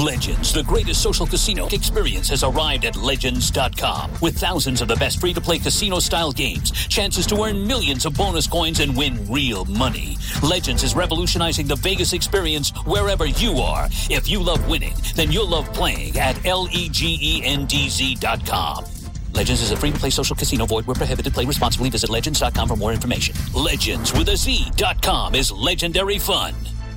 Legends, the greatest social casino experience, has arrived at Legends.com. With thousands of the best free-to-play casino-style games, chances to earn millions of bonus coins and win real money. Legends is revolutionizing the Vegas experience wherever you are. If you love winning, then you'll love playing at LEGENDZ.com. Legends is a free-to-play social casino. Void where prohibited. Play responsibly. Visit Legends.com for more information. Legends with a Z.com is legendary fun.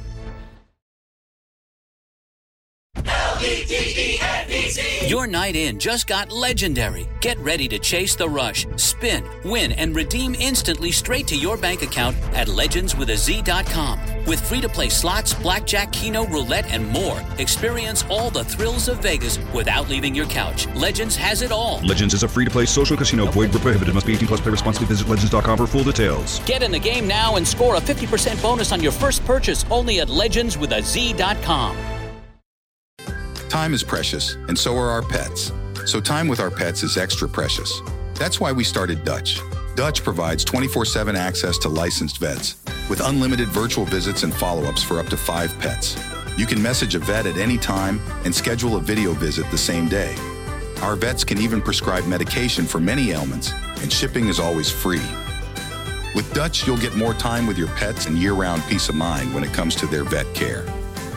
L-E-G-E-N-D-Z. Your night in just got legendary. Get ready to chase the rush, spin, win, and redeem instantly straight to your bank account at legendswithaz.com. With free-to-play slots, blackjack, keno, roulette, and more. Experience all the thrills of Vegas without leaving your couch. Legends has it all. Legends is a free-to-play social casino. Void where prohibited. Must be 18 plus. Play responsibly. Visit legends.com for full details. Get in the game now and score a 50% bonus on your first purchase only at legendswithaz.com. Time is precious, and so are our pets. So time with our pets is extra precious. That's why we started Dutch. Dutch provides 24/7 access to licensed vets with unlimited virtual visits and follow-ups for up to 5 pets. You can message a vet at any time and schedule a video visit the same day. Our vets can even prescribe medication for many ailments, and shipping is always free. With Dutch, you'll get more time with your pets and year-round peace of mind when it comes to their vet care.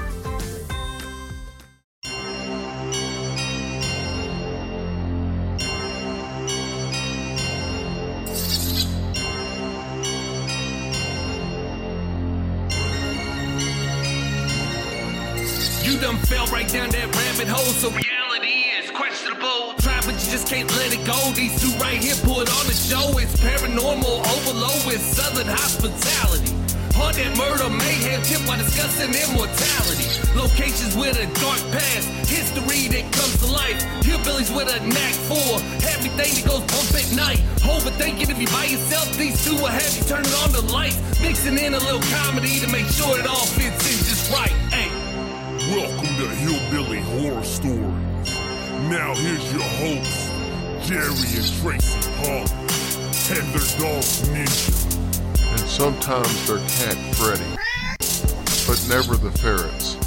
You done fell right down that rabbit hole, so reality is questionable. Try, but you just can't let it go. These two right here put on the show. It's paranormal overload with southern hospitality. Haunted murder, mayhem, tip while discussing immortality. Locations with a dark past, history that comes to life. Hillbillies with a knack for everything that goes bump at night. Overthinking if you by yourself, these two will have you turning on the lights. Mixing in a little comedy to make sure it all fits in just right. Hey. Welcome to Hillbilly Horror Stories. Now here's your hosts, Jerry and Tracy Hall, and their dog Ninja. And sometimes their cat Freddy, but never the ferrets.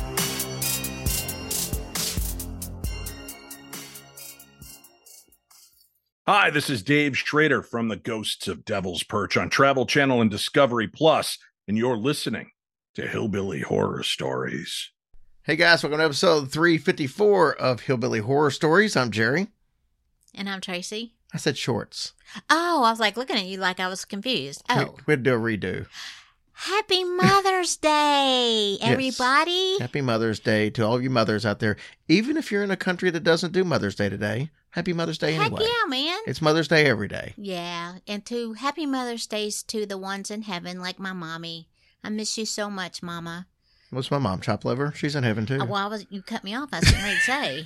Hi, this is Dave Schrader from the Ghosts of Devil's Perch on Travel Channel and Discovery Plus, and you're listening to Hillbilly Horror Stories. Hey guys, welcome to episode 354 of Hillbilly Horror Stories. I'm Jerry. And I'm Tracy. I said shorts. Oh, I was like looking at you like I was confused. Oh. We had to do a redo. Happy Mother's Day, everybody. Yes. Happy Mother's Day to all of you mothers out there. Even if you're in a country that doesn't do Mother's Day today, Happy Mother's Day anyway. Heck yeah, man. It's Mother's Day every day. Yeah, and to Happy Mother's Days to the ones in heaven like my mommy. I miss you so much, Mama. What's my mom, Chop Liver? She's in heaven, too. Well, you cut me off. I was getting ready to say.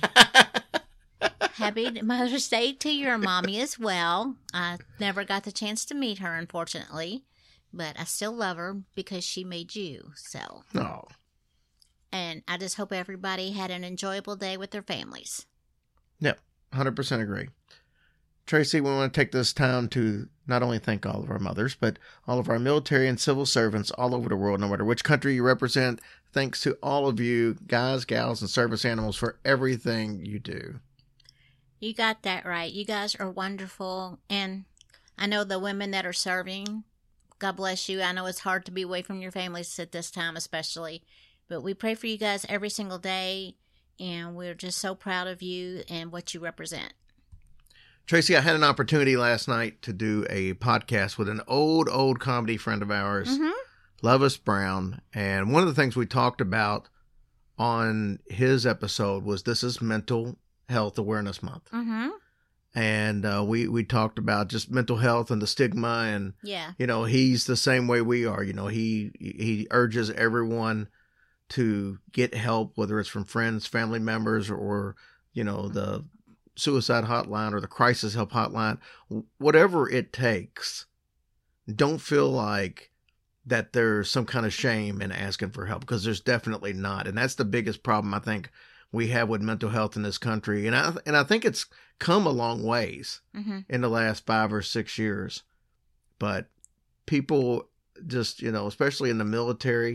Happy Mother's Day to your mommy as well. I never got the chance to meet her, unfortunately. But I still love her because she made you, so. Oh. And I just hope everybody had an enjoyable day with their families. Yep, 100% agree. Tracy, we want to take this time to not only thank all of our mothers, but all of our military and civil servants all over the world, no matter which country you represent. Thanks to all of you, guys, gals, and service animals for everything you do. You got that right. You guys are wonderful. And I know the women that are serving, God bless you. I know it's hard to be away from your families at this time especially. But we pray for you guys every single day. And we're just so proud of you and what you represent. Tracy, I had an opportunity last night to do a podcast with an old comedy friend of ours, Lovis Brown. And one of the things we talked about on his episode was this is Mental Health Awareness Month. Mm-hmm. And we talked about just mental health and the stigma. And, you know, he's the same way we are. You know, he urges everyone to get help, whether it's from friends, family members, or, you know, the suicide hotline or the crisis help hotline, whatever it takes. Don't feel like that there's some kind of shame in asking for help, because there's definitely not. And that's the biggest problem I think we have with mental health in this country. And I think it's come a long ways in the last 5 or 6 years. But people just, you know, especially in the military,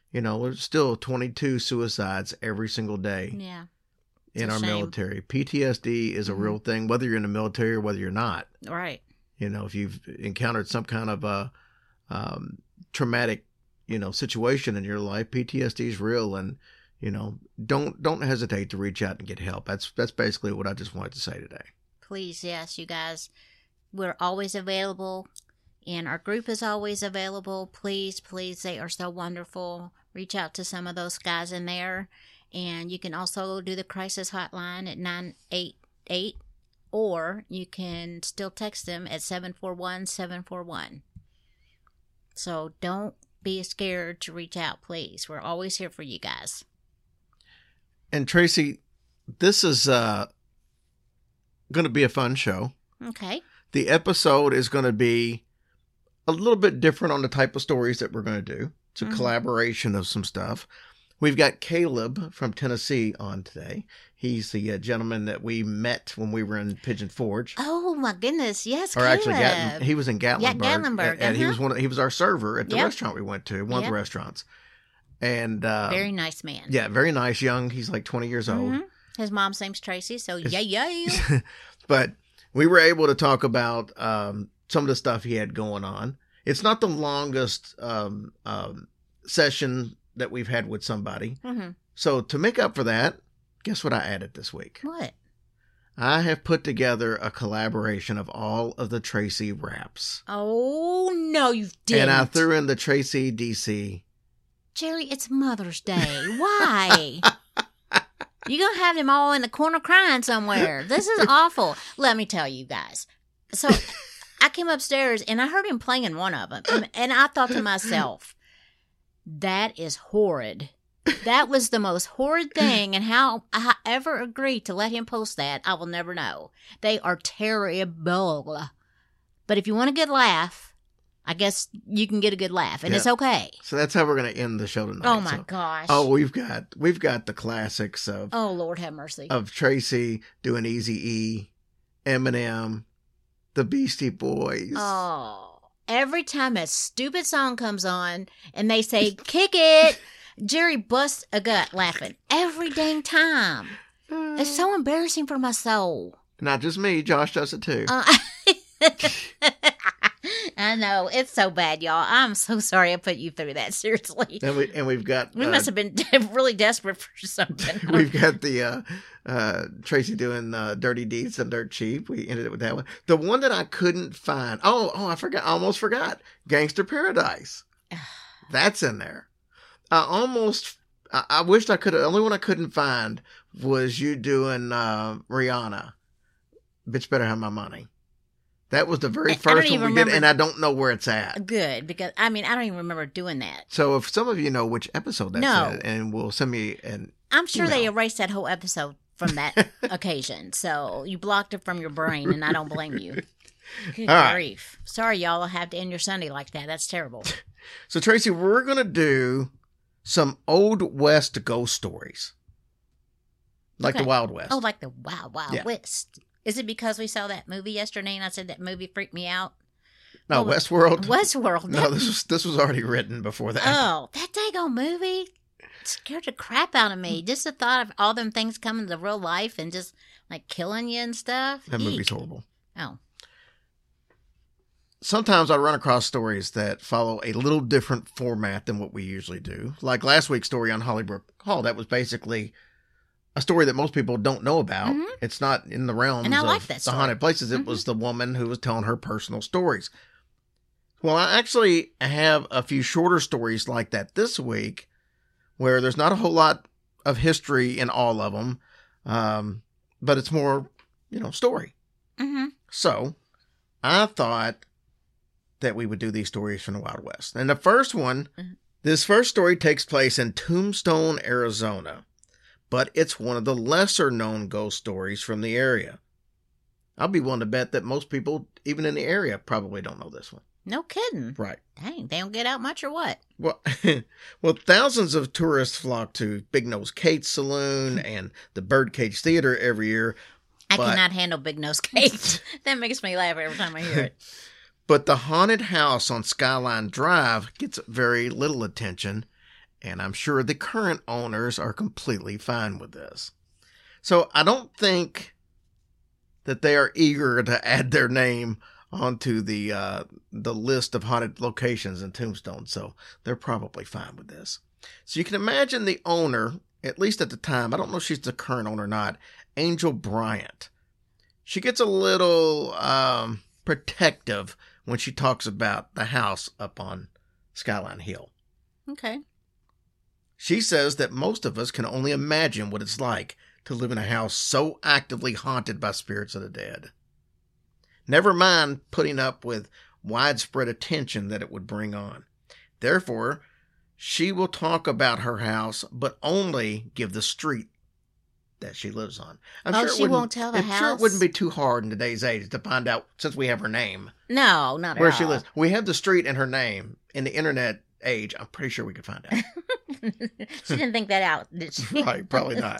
there's still 22 suicides every single day. Yeah. In our military. PTSD is a real thing, whether you're in the military or whether you're not. Right. If you've encountered some kind of a traumatic, situation in your life, PTSD is real, and don't hesitate to reach out and get help. That's basically what I just wanted to say today. Please, yes, you guys. We're always available, and our group is always available. Please, they are so wonderful. Reach out to some of those guys in there, and you can also do the crisis hotline at 988, or you can still text them at 741-741. So don't be scared to reach out, please. We're always here for you guys. And Tracy, this is going to be a fun show. Okay. The episode is going to be a little bit different on the type of stories that we're going to do. It's a collaboration of some stuff. We've got Caleb from Tennessee on today. He's the gentleman that we met when we were in Pigeon Forge. Oh my goodness, yes, or Caleb. Actually, he was in Gatlinburg. Yeah, Gatlinburg. And he was our server at the restaurant we went to, one of the restaurants. And very nice man. Yeah, very nice, young. He's like 20 years old. His mom's name's Tracy, so yay. But we were able to talk about some of the stuff he had going on. It's not the longest session that we've had with somebody. So to make up for that, guess what I added this week? What? I have put together a collaboration of all of the Tracy raps. Oh, no, you didn't. And I threw in the Tracy DC. Jerry, it's Mother's Day. Why? You're going to have them all in the corner crying somewhere. This is awful. Let me tell you guys. So I came upstairs and I heard him playing one of them. And I thought to myself, that is horrid. That was the most horrid thing. And how I ever agreed to let him post that, I will never know. They are terrible. But if you want a good laugh, I guess you can get a good laugh, and it's okay. So that's how we're going to end the show tonight. Oh my gosh! Oh, we've got the classics of. Oh Lord, have mercy. Of Tracy doing Eazy-E, Eminem, the Beastie Boys. Oh, every time a stupid song comes on and they say "kick it," Jerry busts a gut laughing every dang time. It's so embarrassing for my soul. Not just me, Josh does it too. I know. It's so bad, y'all. I'm so sorry I put you through that, seriously. And we've got... We must have been really desperate for something. We've got the Tracy doing Dirty Deeds and Dirt Cheap. We ended it with that one. The one that I couldn't find... I forgot. I almost forgot. Gangster Paradise. That's in there. I wished I could have... The only one I couldn't find was you doing Rihanna. Bitch Better Have My Money. That was the very first one we did, and I don't know where it's at. Good, because, I don't even remember doing that. So if some of you know which episode that's at, and will send me an I'm sure email. They erased that whole episode from that occasion, so you blocked it from your brain, and I don't blame you. Good grief. Right. Sorry, y'all, I'll have to end your Sunday like that. That's terrible. So, Tracy, we're going to do some Old West ghost stories. Like the Wild West. Oh, like the Wild West. Is it because we saw that movie yesterday and I said that movie freaked me out? No, Westworld. Westworld. No, this was already written before that. Oh, that daggone movie scared the crap out of me. Just the thought of all them things coming to real life and just like killing you and stuff. That movie's horrible. Oh. Sometimes I run across stories that follow a little different format than what we usually do. Like last week's story on Hollybrook Hall. That was basically a story that most people don't know about. Mm-hmm. It's not in the realms of the haunted places. It was the woman who was telling her personal stories. Well, I actually have a few shorter stories like that this week where there's not a whole lot of history in all of them, but it's more, story. Mm-hmm. So I thought that we would do these stories from the Wild West. And the first one, this first story takes place in Tombstone, Arizona. But it's one of the lesser known ghost stories from the area. I'll be willing to bet that most people, even in the area, probably don't know this one. No kidding. Right. Dang, they don't get out much or what? Well, thousands of tourists flock to Big Nose Kate's Saloon and the Birdcage Theater every year. I cannot handle Big Nose Kate. That makes me laugh every time I hear it. But the haunted house on Skyline Drive gets very little attention. And I'm sure the current owners are completely fine with this. So I don't think that they are eager to add their name onto the list of haunted locations in Tombstone. So they're probably fine with this. So you can imagine the owner, at least at the time, I don't know if she's the current owner or not, Angel Bryant. She gets a little protective when she talks about the house up on Skyline Hill. Okay. She says that most of us can only imagine what it's like to live in a house so actively haunted by spirits of the dead. Never mind putting up with widespread attention that it would bring on. Therefore, she will talk about her house, but only give the street that she lives on. I'm sure she won't tell the house? I'm sure it wouldn't be too hard in today's age to find out, since we have her name. No, not where at she all. lives. We have the street and her name. In the internet age, I'm pretty sure we could find out. She didn't think that out, did she? Right, probably not.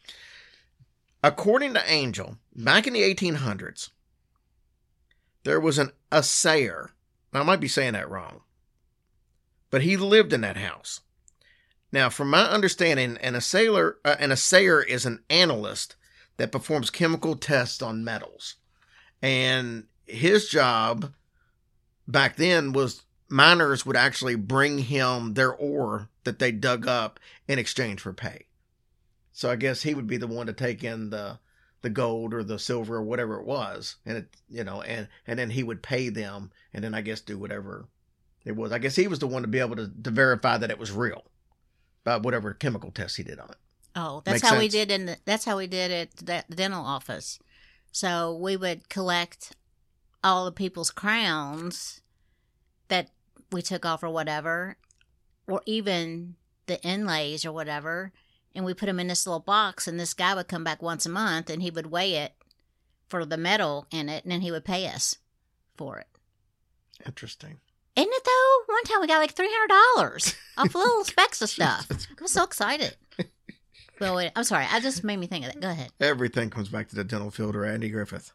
According to Angel, back in the 1800s, there was an assayer. Now, I might be saying that wrong, but he lived in that house. Now, from my understanding, an assayer is an analyst that performs chemical tests on metals. And his job back then was miners would actually bring him their ore that they dug up in exchange for pay. So I guess he would be the one to take in the gold or the silver or whatever it was, and it, and then he would pay them, and then I guess do whatever it was. I guess he was the one to be able to verify that it was real by whatever chemical test he did on it. Oh, that's how we did that's how we did it at the dental office. So we would collect all the people's crowns that we took off or whatever, or even the inlays or whatever, and we put them in this little box, and this guy would come back once a month, and he would weigh it for the metal in it, and then he would pay us for it. Interesting. Isn't it, though? One time we got like $300 off little specks of stuff. I was so excited. Well, wait, I'm sorry. I just made me think of that. Go ahead. Everything comes back to the dental field or Andy Griffith.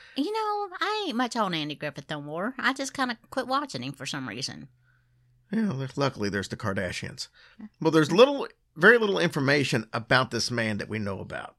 I ain't much on Andy Griffith no more. I just kind of quit watching him for some reason. Yeah, luckily there's the Kardashians. Well, there's very little information about this man that we know about.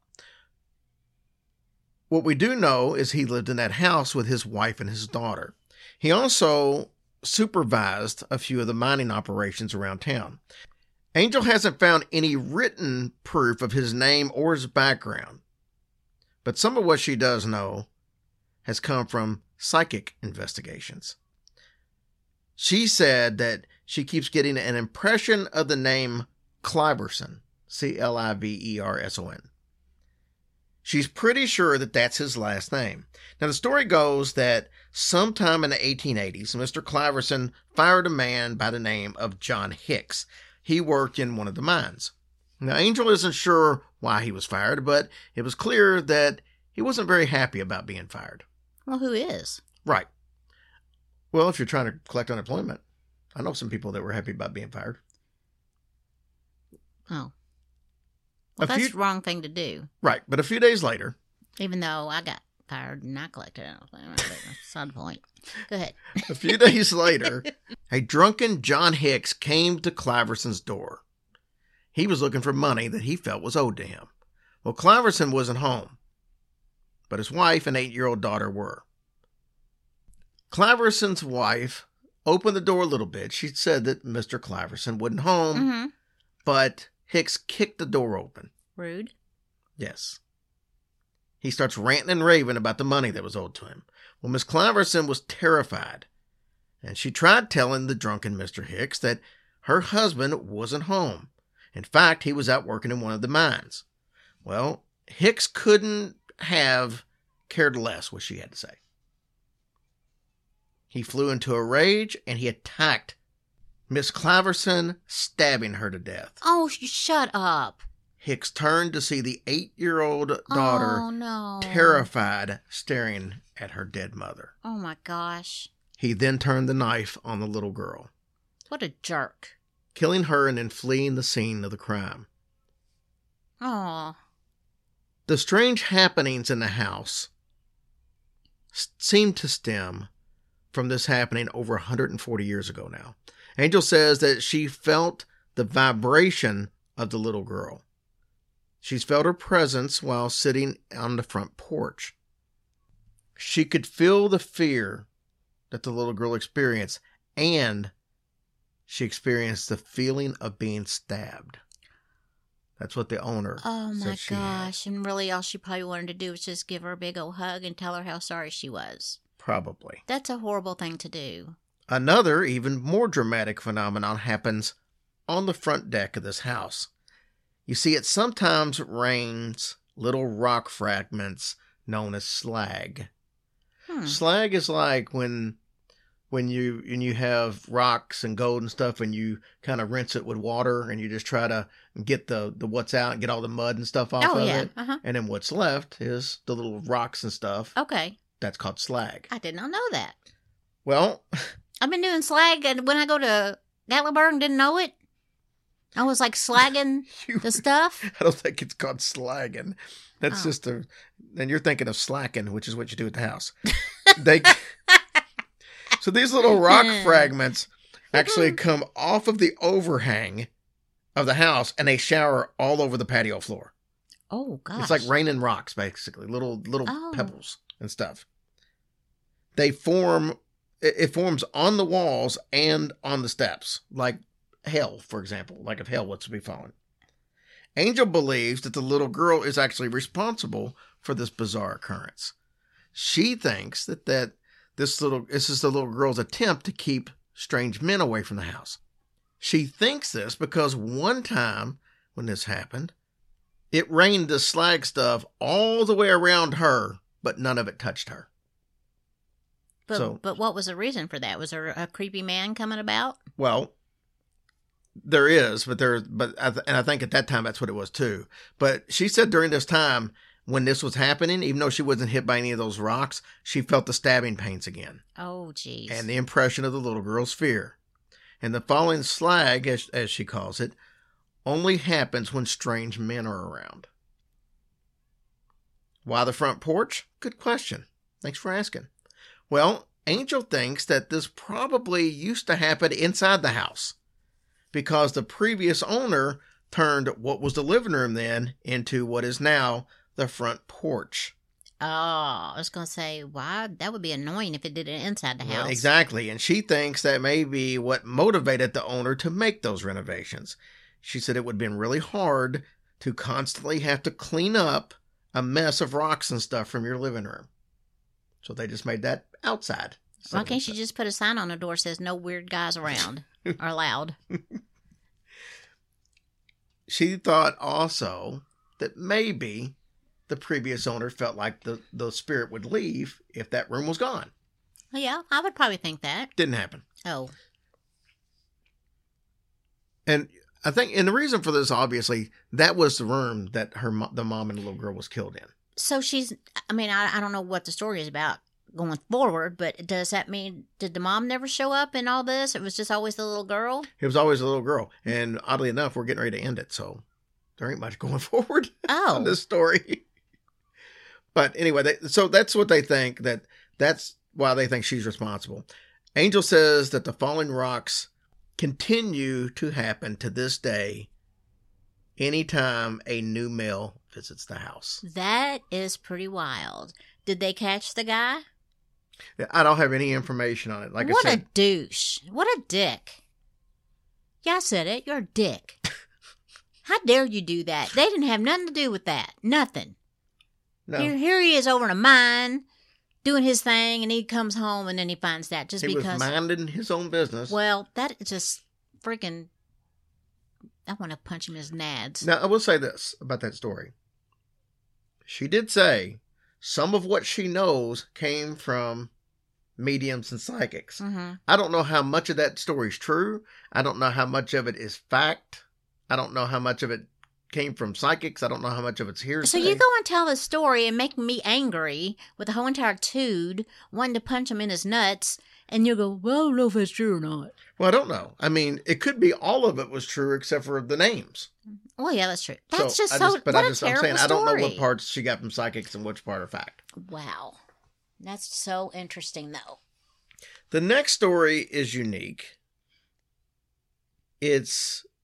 What we do know is he lived in that house with his wife and his daughter. He also supervised a few of the mining operations around town. Angel hasn't found any written proof of his name or his background, but some of what she does know has come from psychic investigations. She said that she keeps getting an impression of the name Cliverson, Cliverson. She's pretty sure that that's his last name. Now, the story goes that sometime in the 1880s, Mr. Cliverson fired a man by the name of John Hicks. He worked in one of the mines. Now, Angel isn't sure why he was fired, but it was clear that he wasn't very happy about being fired. Well, who is? Right. Well, if you're trying to collect unemployment, I know some people that were happy about being fired. Oh. Well, that's the wrong thing to do. Right. But a few days later. Even though I got fired and I collected unemployment. Side point. Go ahead. A few days later, a drunken John Hicks came to Cliverson's door. He was looking for money that he felt was owed to him. Well, Cliverson wasn't home, but his wife and 8-year-old daughter were. Cliverson's wife opened the door a little bit. She said that Mr. Cliverson wasn't home, but Hicks kicked the door open. Rude. Yes. He starts ranting and raving about the money that was owed to him. Well, Miss Cliverson was terrified, and she tried telling the drunken Mr. Hicks that her husband wasn't home. In fact, he was out working in one of the mines. Well, Hicks couldn't have cared less what she had to say. He flew into a rage, and he attacked Miss Cliverson, stabbing her to death. Oh, shut up. Hicks turned to see the 8-year-old daughter, terrified, staring at her dead mother. Oh, my gosh. He then turned the knife on the little girl. What a jerk. Killing her and then fleeing the scene of the crime. Oh. The strange happenings in the house seem to stem from this happening over 140 years ago now. Angel says that she felt the vibration of the little girl. She's felt her presence while sitting on the front porch. She could feel the fear that the little girl experienced, and she experienced the feeling of being stabbed. That's what the owner Oh my said she gosh. And really all she probably wanted to do was just give her a big old hug and tell her how sorry she was. Probably. That's a horrible thing to do. Another, even more dramatic phenomenon happens on the front deck of this house. You see, it sometimes rains little rock fragments known as slag. Slag is like when you have rocks and gold and stuff and you kind of rinse it with water and you just try to get the what's out and get all the mud and stuff off of it. Uh-huh. And then what's left is the little rocks and stuff. Okay. That's called slag. I did not know that. Well, I've been doing slag, and when I go to Gatlinburg and didn't know it, I was like slagging the stuff. I don't think it's called slagging. That's just and you're thinking of slacking, which is what you do at the house. So these little rock fragments actually come off of the overhang of the house, and they shower all over the patio floor. Oh, gosh. It's like raining rocks, basically, little pebbles and stuff. It forms on the walls and on the steps, like hail, for example, like if hail was to be falling. Angel believes that the little girl is actually responsible for this bizarre occurrence. She thinks that this is the little girl's attempt to keep strange men away from the house. She thinks this because one time when this happened, it rained the slag stuff all the way around her, but none of it touched her. But what was the reason for that? Was there a creepy man coming about? Well, there is, and I think at that time that's what it was too. But she said during this time when this was happening, even though she wasn't hit by any of those rocks, she felt the stabbing pains again. Oh, geez. And the impression of the little girl's fear. And the falling slag, as she calls it, only happens when strange men are around. Why the front porch? Good question. Thanks for asking. Well, Angel thinks that this probably used to happen inside the house because the previous owner turned what was the living room then into what is now the front porch. Oh, I was going to say, why? That would be annoying if it did it inside the house. Well, exactly. And she thinks that may be what motivated the owner to make those renovations. She said it would have been really hard to constantly have to clean up a mess of rocks and stuff from your living room. So they just made that outside. Why can't you just put a sign on the door that says no weird guys around or allowed? She thought also that maybe the previous owner felt like the spirit would leave if that room was gone. Yeah, I would probably think that. Didn't happen. Oh. And I think, and the reason for this, obviously, that was the room that the mom and the little girl was killed in. So I don't know what the story is about going forward, but does that mean, did the mom never show up in all this? It was just always the little girl? It was always the little girl. And oddly enough, we're getting ready to end it, so there ain't much going forward on this story. But anyway, so that's what they think, that's why they think she's responsible. Angel says that the falling rocks continue to happen to this day anytime a new male visits the house. That is pretty wild. Did they catch the guy? I don't have any information on it. Like what I said, a douche. What a dick. Yeah, I said it. You're a dick. How dare you do that? They didn't have nothing to do with that. Nothing. No. Here he is over in a mine doing his thing, and he comes home and then he finds that just because. He was minding his own business. Well, that is just freaking. I want to punch him in his nads. Now, I will say this about that story. She did say some of what she knows came from mediums and psychics. Mm-hmm. I don't know how much of that story is true. I don't know how much of it is fact. I don't know how much of it came from psychics. I don't know how much of it's hearsay. So you go and tell the story and make me angry with the whole entire dude wanting to punch him in his nuts, and you go, well, I don't know if that's true or not. Well, I don't know. I mean, it could be all of it was true except for the names. Well, yeah, that's true. That's I'm saying story. I don't know what parts she got from psychics and which part are fact. Wow. That's so interesting, though. The next story is unique. It's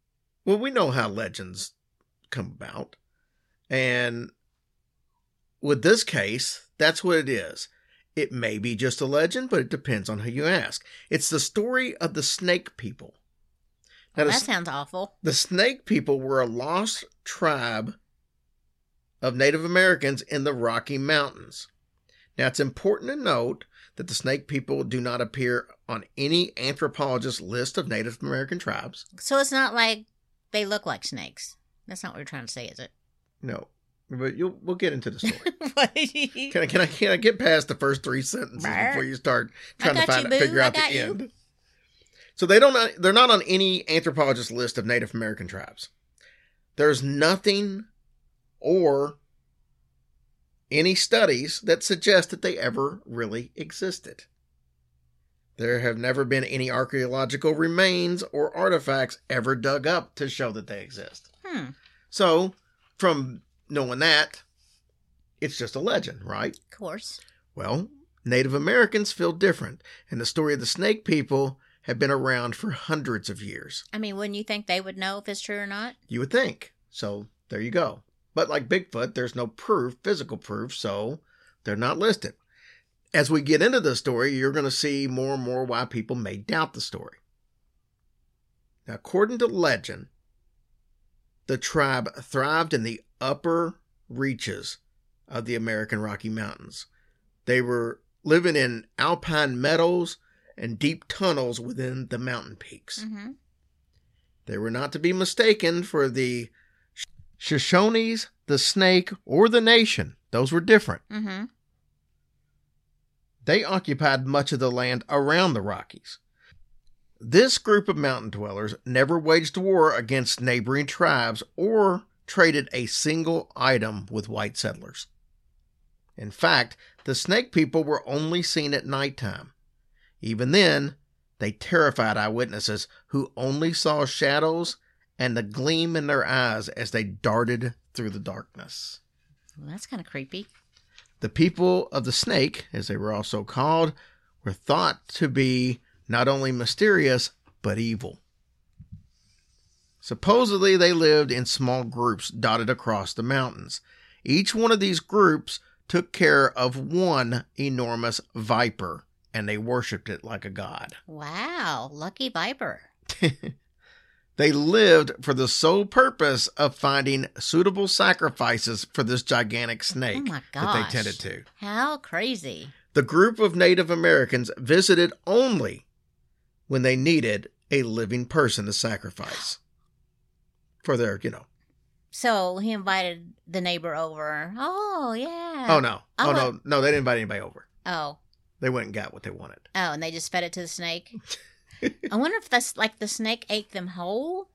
Well, we know how legends come about. And with this case, that's what it is. It may be just a legend, but it depends on who you ask. It's the story of the Snake People. Now, that sounds awful. The Snake People were a lost tribe of Native Americans in the Rocky Mountains. Now, it's important to note that the Snake People do not appear on any anthropologist list of Native American tribes. So it's not like they look like snakes. That's not what you're trying to say, is it? No, but we'll get into the story. Can I get past the first 3 sentences before you start trying to figure out the end? So they're not on any anthropologist list of Native American tribes. There's nothing or any studies that suggest that they ever really existed. There have never been any archaeological remains or artifacts ever dug up to show that they exist. So, from knowing that, it's just a legend, right? Of course. Well, Native Americans feel different, and the story of the Snake People have been around for hundreds of years. I mean, wouldn't you think they would know if it's true or not? You would think. So, there you go. But like Bigfoot, there's no proof, physical proof, so they're not listed. As we get into the story, you're going to see more and more why people may doubt the story. Now, according to legend, the tribe thrived in the upper reaches of the American Rocky Mountains. They were living in alpine meadows and deep tunnels within the mountain peaks. They were not to be mistaken for the Shoshones, the Snake, or the Nation. Those were different. They occupied much of the land around the Rockies. This group of mountain dwellers never waged war against neighboring tribes or traded a single item with white settlers. In fact, the Snake People were only seen at nighttime. Even then, they terrified eyewitnesses who only saw shadows and the gleam in their eyes as they darted through the darkness. Well, that's kind of creepy. The people of the Snake, as they were also called, were thought to be not only mysterious, but evil. Supposedly, they lived in small groups dotted across the mountains. Each one of these groups took care of one enormous viper, and they worshipped it like a god. Wow, lucky viper. They lived for the sole purpose of finding suitable sacrifices for this gigantic snake that they tended to. How crazy. The group of Native Americans visited only when they needed a living person to sacrifice for their, So he invited the neighbor over. Oh, yeah. Oh, no. No, they didn't invite anybody over. Oh. They went and got what they wanted. Oh, and they just fed it to the snake? I wonder if that's like the snake ate them whole.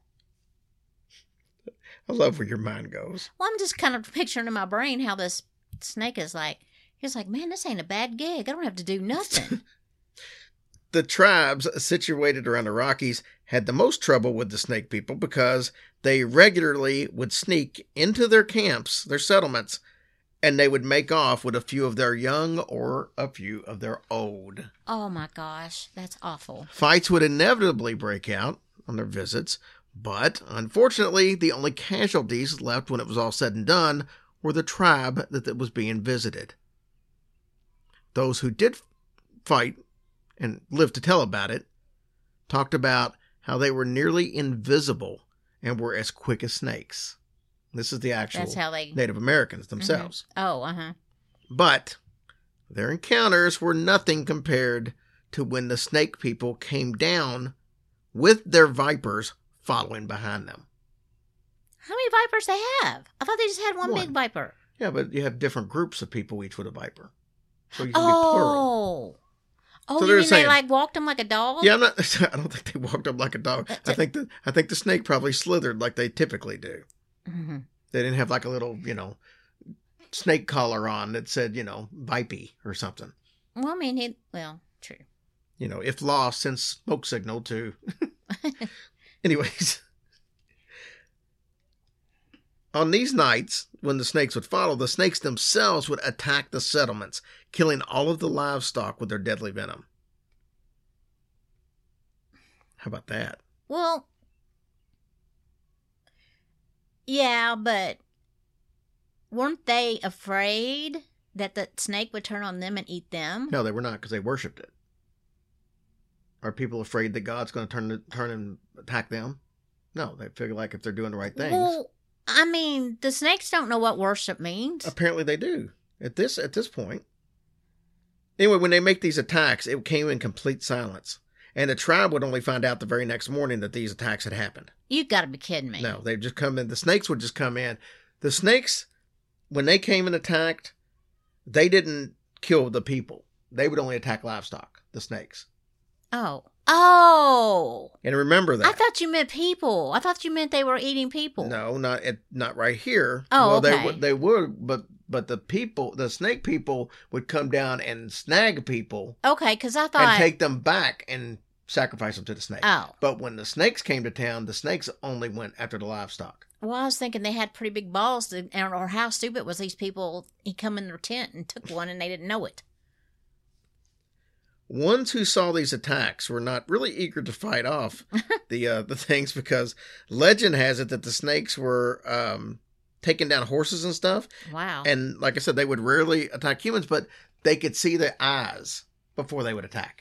I love where your mind goes. Well, I'm just kind of picturing in my brain how this snake is like. He's like, man, this ain't a bad gig. I don't have to do nothing. The tribes situated around the Rockies had the most trouble with the Snake People because they regularly would sneak into their camps, their settlements, and they would make off with a few of their young or a few of their old. Oh my gosh, that's awful. Fights would inevitably break out on their visits, but unfortunately, the only casualties left when it was all said and done were the tribe that was being visited. Those who did fight and lived to tell about it talked about how they were nearly invisible and were as quick as snakes. This is the actual Native Americans themselves. But their encounters were nothing compared to when the Snake People came down with their vipers following behind them. How many vipers they have? I thought they just had one big viper. Yeah, but you have different groups of people, each with a viper. So you can be plural. Oh, so you mean they like walked them like a dog? Yeah, I don't think they walked them like a dog. I think the snake probably slithered like they typically do. Mm-hmm. They didn't have like a little, snake collar on that said, Vipey or something. Well, I mean, true. If lost, sends smoke signal to. Anyways. On these nights, when the snakes would follow, the snakes themselves would attack the settlements, killing all of the livestock with their deadly venom. How about that? Well, Yeah, but weren't they afraid that the snake would turn on them and eat them? No, they were not, because they worshipped it. Are people afraid that God's going to turn and attack them? No, they figure like if they're doing the right things. Well, I mean, the snakes don't know what worship means. Apparently they do at this point. Anyway, when they make these attacks, it came in complete silence. And the tribe would only find out the very next morning that these attacks had happened. You got to be kidding me. No, they'd just come in. The snakes would just come in. The snakes, when they came and attacked, they didn't kill the people. They would only attack livestock, the snakes. Oh. And remember that. I thought you meant people. I thought you meant they were eating people. No, not right here. Oh, well, okay. They would, but the snake people would come down and snag people. Okay, because I thought... And take them back and sacrifice them to the snake. Oh. But when the snakes came to town, the snakes only went after the livestock. Well, I was thinking they had pretty big balls, or how stupid was these people? He come in their tent and took one and they didn't know it. Ones who saw these attacks were not really eager to fight off the things, because legend has it that the snakes were taking down horses and stuff. Wow. And like I said, they would rarely attack humans, but they could see their eyes before they would attack.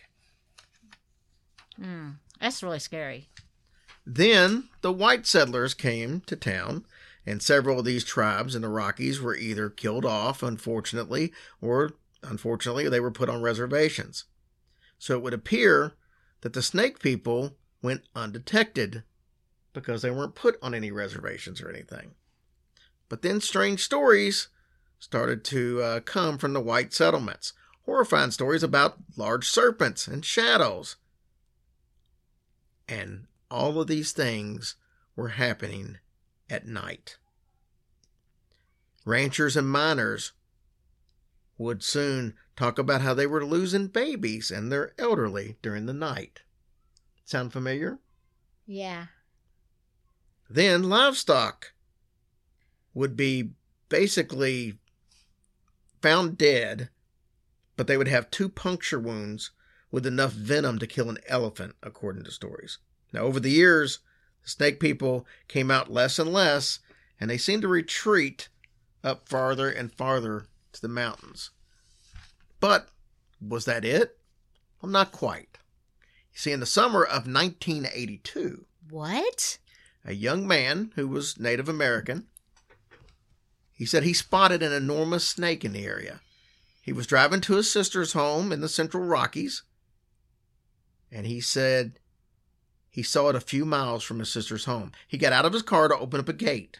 That's really scary. Then the white settlers came to town, and several of these tribes in the Rockies were either killed off, unfortunately, or unfortunately they were put on reservations. So it would appear that the snake people went undetected because they weren't put on any reservations or anything. But then strange stories started to come from the white settlements. Horrifying stories about large serpents and shadows. And all of these things were happening at night. Ranchers and miners would soon talk about how they were losing babies and their elderly during the night. Sound familiar? Yeah. Then livestock would be basically found dead, but they would have 2 puncture wounds with enough venom to kill an elephant, according to stories. Now, over the years, the snake people came out less and less, and they seemed to retreat up farther and farther to the mountains. But was that it? Well, not quite. You see, in the summer of 1982... What? A young man who was Native American, he said he spotted an enormous snake in the area. He was driving to his sister's home in the Central Rockies, and he said he saw it a few miles from his sister's home. He got out of his car to open up a gate.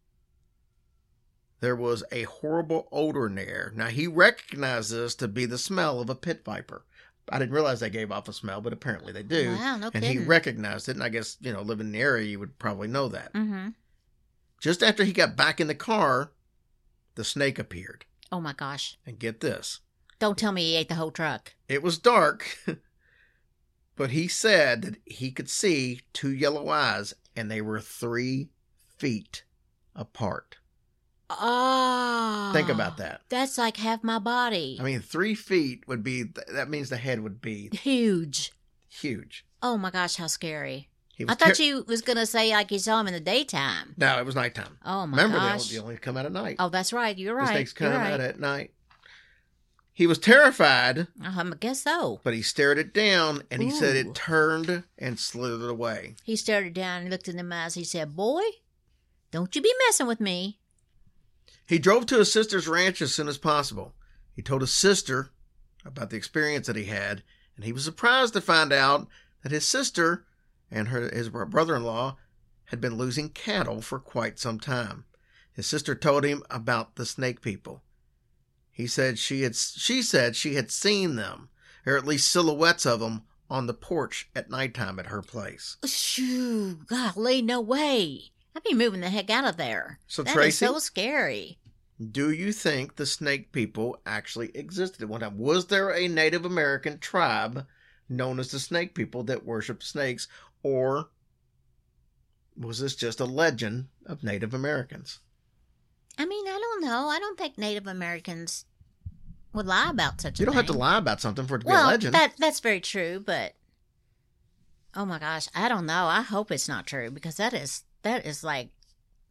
There was a horrible odor in the air. Now, he recognized this to be the smell of a pit viper. I didn't realize they gave off a smell, but apparently they do. Wow, no and kidding. He recognized it, and I guess, living in the area, you would probably know that. Mm-hmm. Just after he got back in the car, the snake appeared. Oh, my gosh. And get this. Don't tell me he ate the whole truck. It was dark, but he said that he could see 2 yellow eyes, and they were 3 feet apart. Oh. Think about that. That's like half my body. I mean, 3 feet would be, that means the head would be huge. Huge. Oh my gosh, how scary. I thought you was going to say like you saw him in the daytime. No, it was nighttime. Oh my Remember, gosh. they only come out at night. Oh, that's right. You're right. The snakes come out at night. He was terrified. I guess so. But he stared it down, and he said it turned and slithered away. He stared it down and looked in them eyes. He said, "Boy, don't you be messing with me." He drove to his sister's ranch as soon as possible. He told his sister about the experience that he had, and he was surprised to find out that his sister and his brother-in-law had been losing cattle for quite some time. His sister told him about the snake people. She said she had seen them, or at least silhouettes of them, on the porch at nighttime at her place. Shoo, golly, no way. I'd be moving the heck out of there. So, that Tracy, is so scary. Do you think the snake people actually existed at one time? Was there a Native American tribe known as the snake people that worshiped snakes, or was this just a legend of Native Americans? I mean, I don't know. I don't think Native Americans would lie about such a thing. You don't have to lie about something for it to be a legend. That's very true, but oh my gosh, I don't know. I hope it's not true, because that is like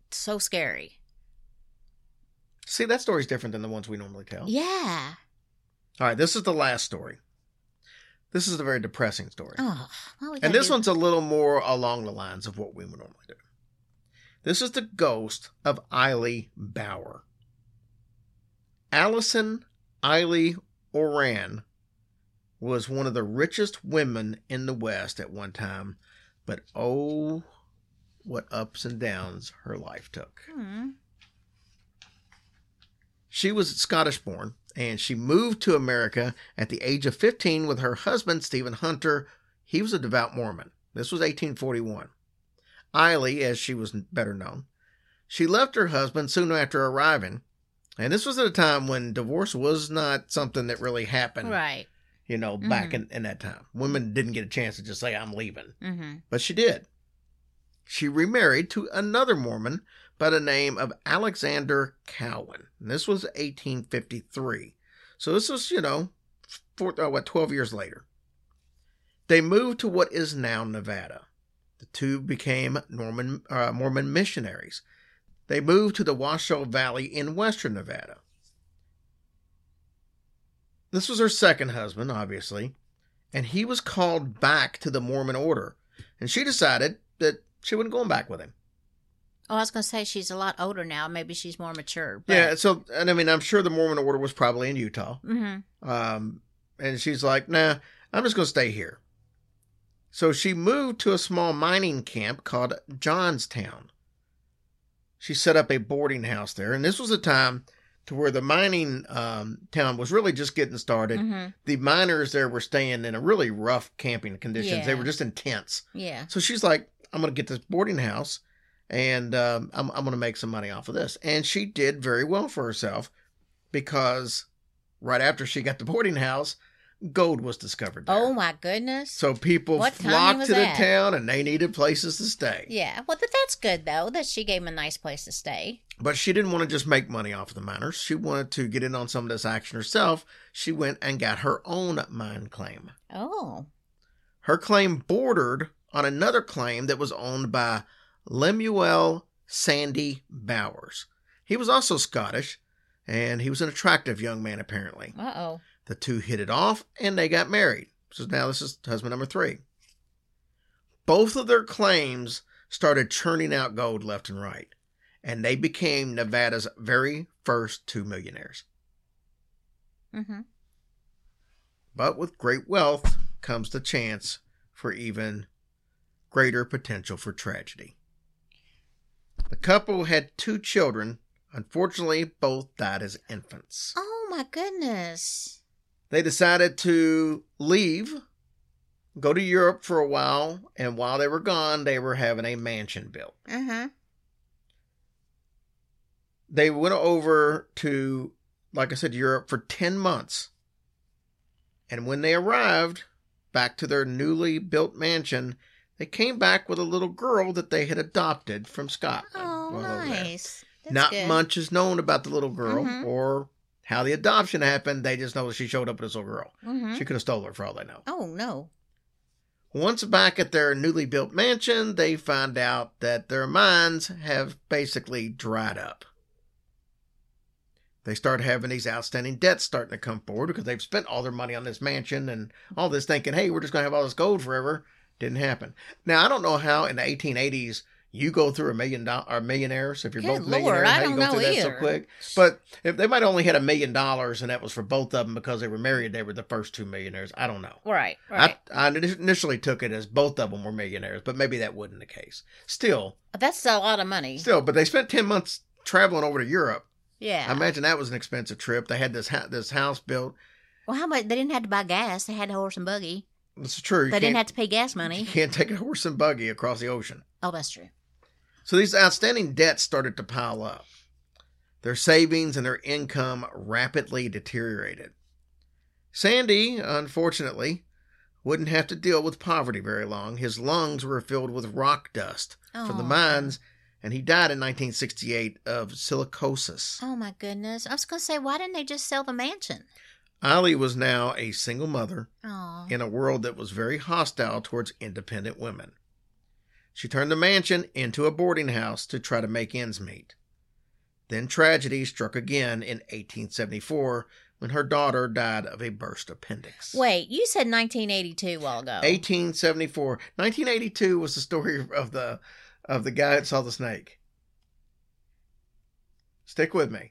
so scary. See, that story's different than the ones we normally tell. Yeah. All right, this is the last story. This is a very depressing story. Oh, and this one's a little more along the lines of what we would normally do. This is the ghost of Eiley Bauer. Allison Eiley Oran was one of the richest women in the West at one time, but oh, what ups and downs her life took. She was Scottish born, and she moved to America at the age of 15 with her husband, Stephen Hunter. He was a devout Mormon. This was 1841. Eiley, as she was better known, she left her husband soon after arriving, and this was at a time when divorce was not something that really happened. Right. You know, back in that time. Women didn't get a chance to just say, I'm leaving. Mm-hmm. But she did. She remarried to another Mormon by the name of Alexander Cowan. And this was 1853. So this was, 12 years later. They moved to what is now Nevada. The two became Mormon missionaries. They moved to the Washoe Valley in western Nevada. This was her second husband, obviously, and he was called back to the Mormon order, and she decided that she wasn't going back with him. Oh, I was going to say she's a lot older now. Maybe she's more mature. But... Yeah, so, and I mean, I'm sure the Mormon order was probably in Utah. Mm-hmm. And she's like, nah, I'm just going to stay here. So she moved to a small mining camp called Johnstown. She set up a boarding house there, and this was a time to where the mining town was really just getting started. Mm-hmm. The miners there were staying in a really rough camping conditions. Yeah. They were just intense. Yeah. So she's like, I'm going to get this boarding house, and I'm going to make some money off of this. And she did very well for herself, because right after she got the boarding house, gold was discovered there. Oh, my goodness. So people flocked to the town, and they needed places to stay. Yeah. Well, that's good, though, that she gave them a nice place to stay. But she didn't want to just make money off of the miners. She wanted to get in on some of this action herself. She went and got her own mine claim. Oh. Her claim bordered on another claim that was owned by Lemuel Sandy Bowers. He was also Scottish, and he was an attractive young man, apparently. Uh-oh. The two hit it off, and they got married. So now this is husband number 3. Both of their claims started churning out gold left and right, and they became Nevada's very first 2 millionaires. Mm-hmm. But with great wealth comes the chance for even greater potential for tragedy. The couple had 2 children. Unfortunately, both died as infants. Oh, my goodness. They decided to leave, go to Europe for a while, and while they were gone, they were having a mansion built. Uh-huh. They went over to, like I said, Europe for 10 months. And when they arrived back to their newly built mansion, they came back with a little girl that they had adopted from Scotland. Oh, nice. Not good. much is known about the little girl or how the adoption happened. They just know that she showed up as a little girl. Mm-hmm. She could have stole her for all they know. Oh, no. Once back at their newly built mansion, they find out that their mines have basically dried up. They start having these outstanding debts starting to come forward because they've spent all their money on this mansion and all this thinking, hey, we're just going to have all this gold forever. Didn't happen. Now, I don't know how in the 1880s you go through $1 millionaires. If you're Good both millionaires, Lord, I how you don't go know through that so either. quick. But if they might only had $1 million and that was for both of them because they were married, they were the first 2 millionaires. I don't know. Right. I initially took it as both of them were millionaires, but maybe that wasn't the case. Still. That's a lot of money. But they spent 10 months traveling over to Europe. Yeah. I imagine that was an expensive trip. They had this house built. Well, how much? They didn't have to buy gas. They had a horse and buggy. This is true. They didn't have to pay gas money. You can't take a horse and buggy across the ocean. Oh, that's true. So these outstanding debts started to pile up. Their savings and their income rapidly deteriorated. Sandy, unfortunately, wouldn't have to deal with poverty very long. His lungs were filled with rock dust from the mines, and he died in 1968 of silicosis. Oh, my goodness. I was going to say, why didn't they just sell the mansion? Eiley was now a single mother Oh. in a world that was very hostile towards independent women. She turned the mansion into a boarding house to try to make ends meet. Then tragedy struck again in 1874 when her daughter died of a burst appendix. Wait, you said 1982 a while ago. 1874. 1982 was the story of the guy that saw the snake. Stick with me.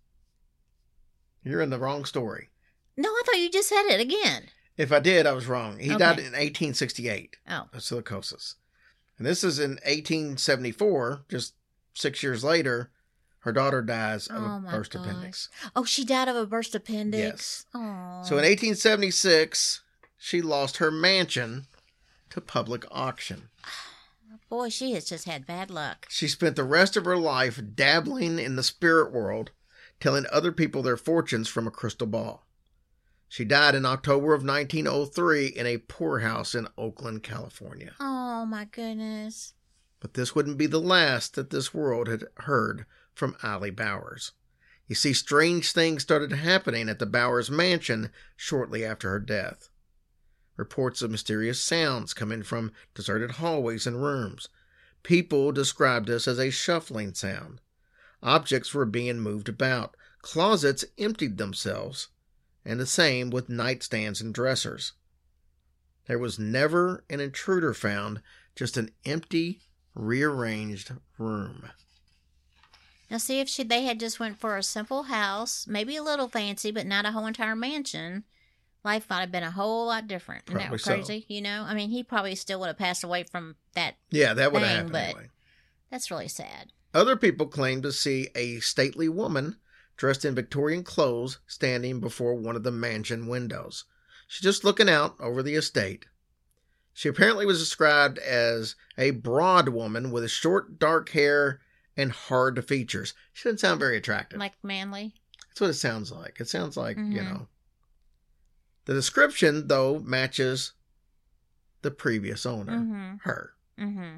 You're in the wrong story. No, I thought you just said it again. If I did, I was wrong. He died in 1868 of silicosis. And this is in 1874, just 6 years later, her daughter dies of a burst appendix. Oh, she died of a burst appendix? Yes. Aww. So in 1876, she lost her mansion to public auction. Boy, she has just had bad luck. She spent the rest of her life dabbling in the spirit world, telling other people their fortunes from a crystal ball. She died in October of 1903 in a poorhouse in Oakland, California. Oh, my goodness. But this wouldn't be the last that this world had heard from Allie Bowers. You see, strange things started happening at the Bowers mansion shortly after her death. Reports of mysterious sounds coming from deserted hallways and rooms. People described this as a shuffling sound. Objects were being moved about. Closets emptied themselves. And the same with nightstands and dressers. There was never an intruder found, just an empty, rearranged room. Now see, if they had just went for a simple house, maybe a little fancy, but not a whole entire mansion, life might have been a whole lot different. Isn't that crazy? So. You know, I mean, he probably still would have passed away from that. Yeah, that would have happened but anyway. That's really sad. Other people claim to see a stately woman dressed in Victorian clothes, standing before one of the mansion windows. She's just looking out over the estate. She apparently was described as a broad woman with short, dark hair and hard features. She doesn't sound very attractive. Like manly? That's what it sounds like. It sounds like, you know. The description, though, matches the previous owner, her. Mm-hmm.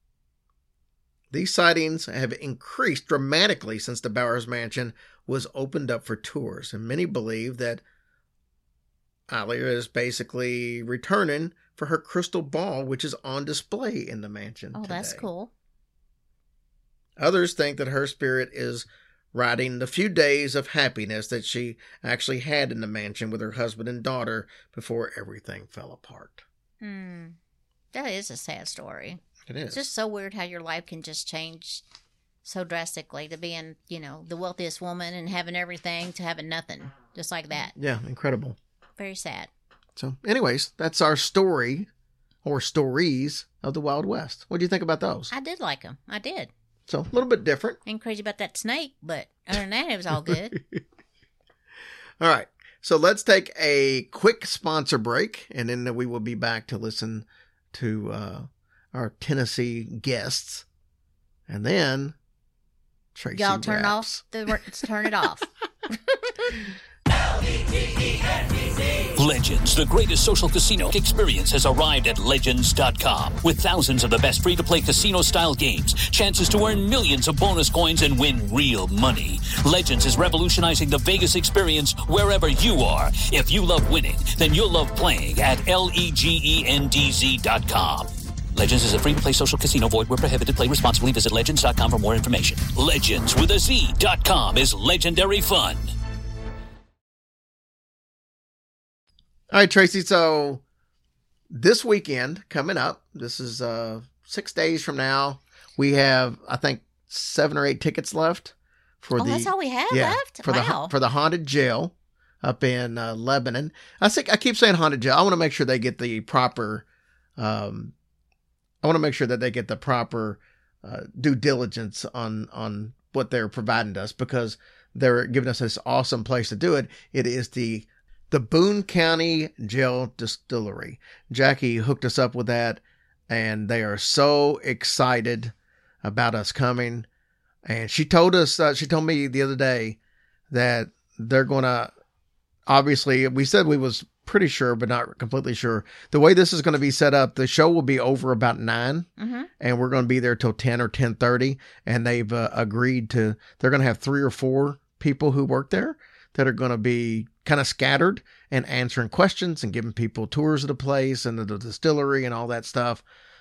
These sightings have increased dramatically since the Bowers mansion was opened up for tours, and many believe that Allie is basically returning for her crystal ball, which is on display in the mansion today. That's cool. Others think that her spirit is riding the few days of happiness that she actually had in the mansion with her husband and daughter before everything fell apart. That is a sad story. It is. It's just so weird how your life can just change so drastically, to being, you know, the wealthiest woman and having everything to having nothing, just like that. Yeah, incredible. Very sad. So, anyways, that's our story, or stories, of the Wild West. What do you think about those? I did like them. I did. So, a little bit different. Ain't crazy about that snake, but other than that, it was all good. All right. So, let's take a quick sponsor break, and then we will be back to listen to our Tennessee guests. And then Tracy Y'all turn raps. Turn it off. Legends, the greatest social casino experience, has arrived at Legends.com. With thousands of the best free-to-play casino-style games, chances to earn millions of bonus coins and win real money. Legends is revolutionizing the Vegas experience wherever you are. If you love winning, then you'll love playing at LEGENDZ.com. Legends is a free-to-play social casino. Void where prohibited. Play responsibly. Visit Legends.com for more information. Legends with a Z.com is legendary fun. All right, Tracy. So this weekend coming up, this is 6 days from now, we have, I think, 7 or 8 tickets left for that's all we have left? For the haunted jail up in Lebanon. I keep saying haunted jail. I want to make sure they get the proper due diligence on what they're providing to us, because they're giving us this awesome place to do it. It is the Boone County Jail Distillery. Jackie hooked us up with that, and they are so excited about us coming. And she told me the other day that they're going to, obviously, we said we was pretty sure, but not completely sure. The way this is going to be set up, the show will be over about 9, and we're going to be there till 10 or 10:30. And they've agreed to, they're going to have 3 or 4 people who work there that are going to be kind of scattered and answering questions and giving people tours of the place and the distillery and all that stuff.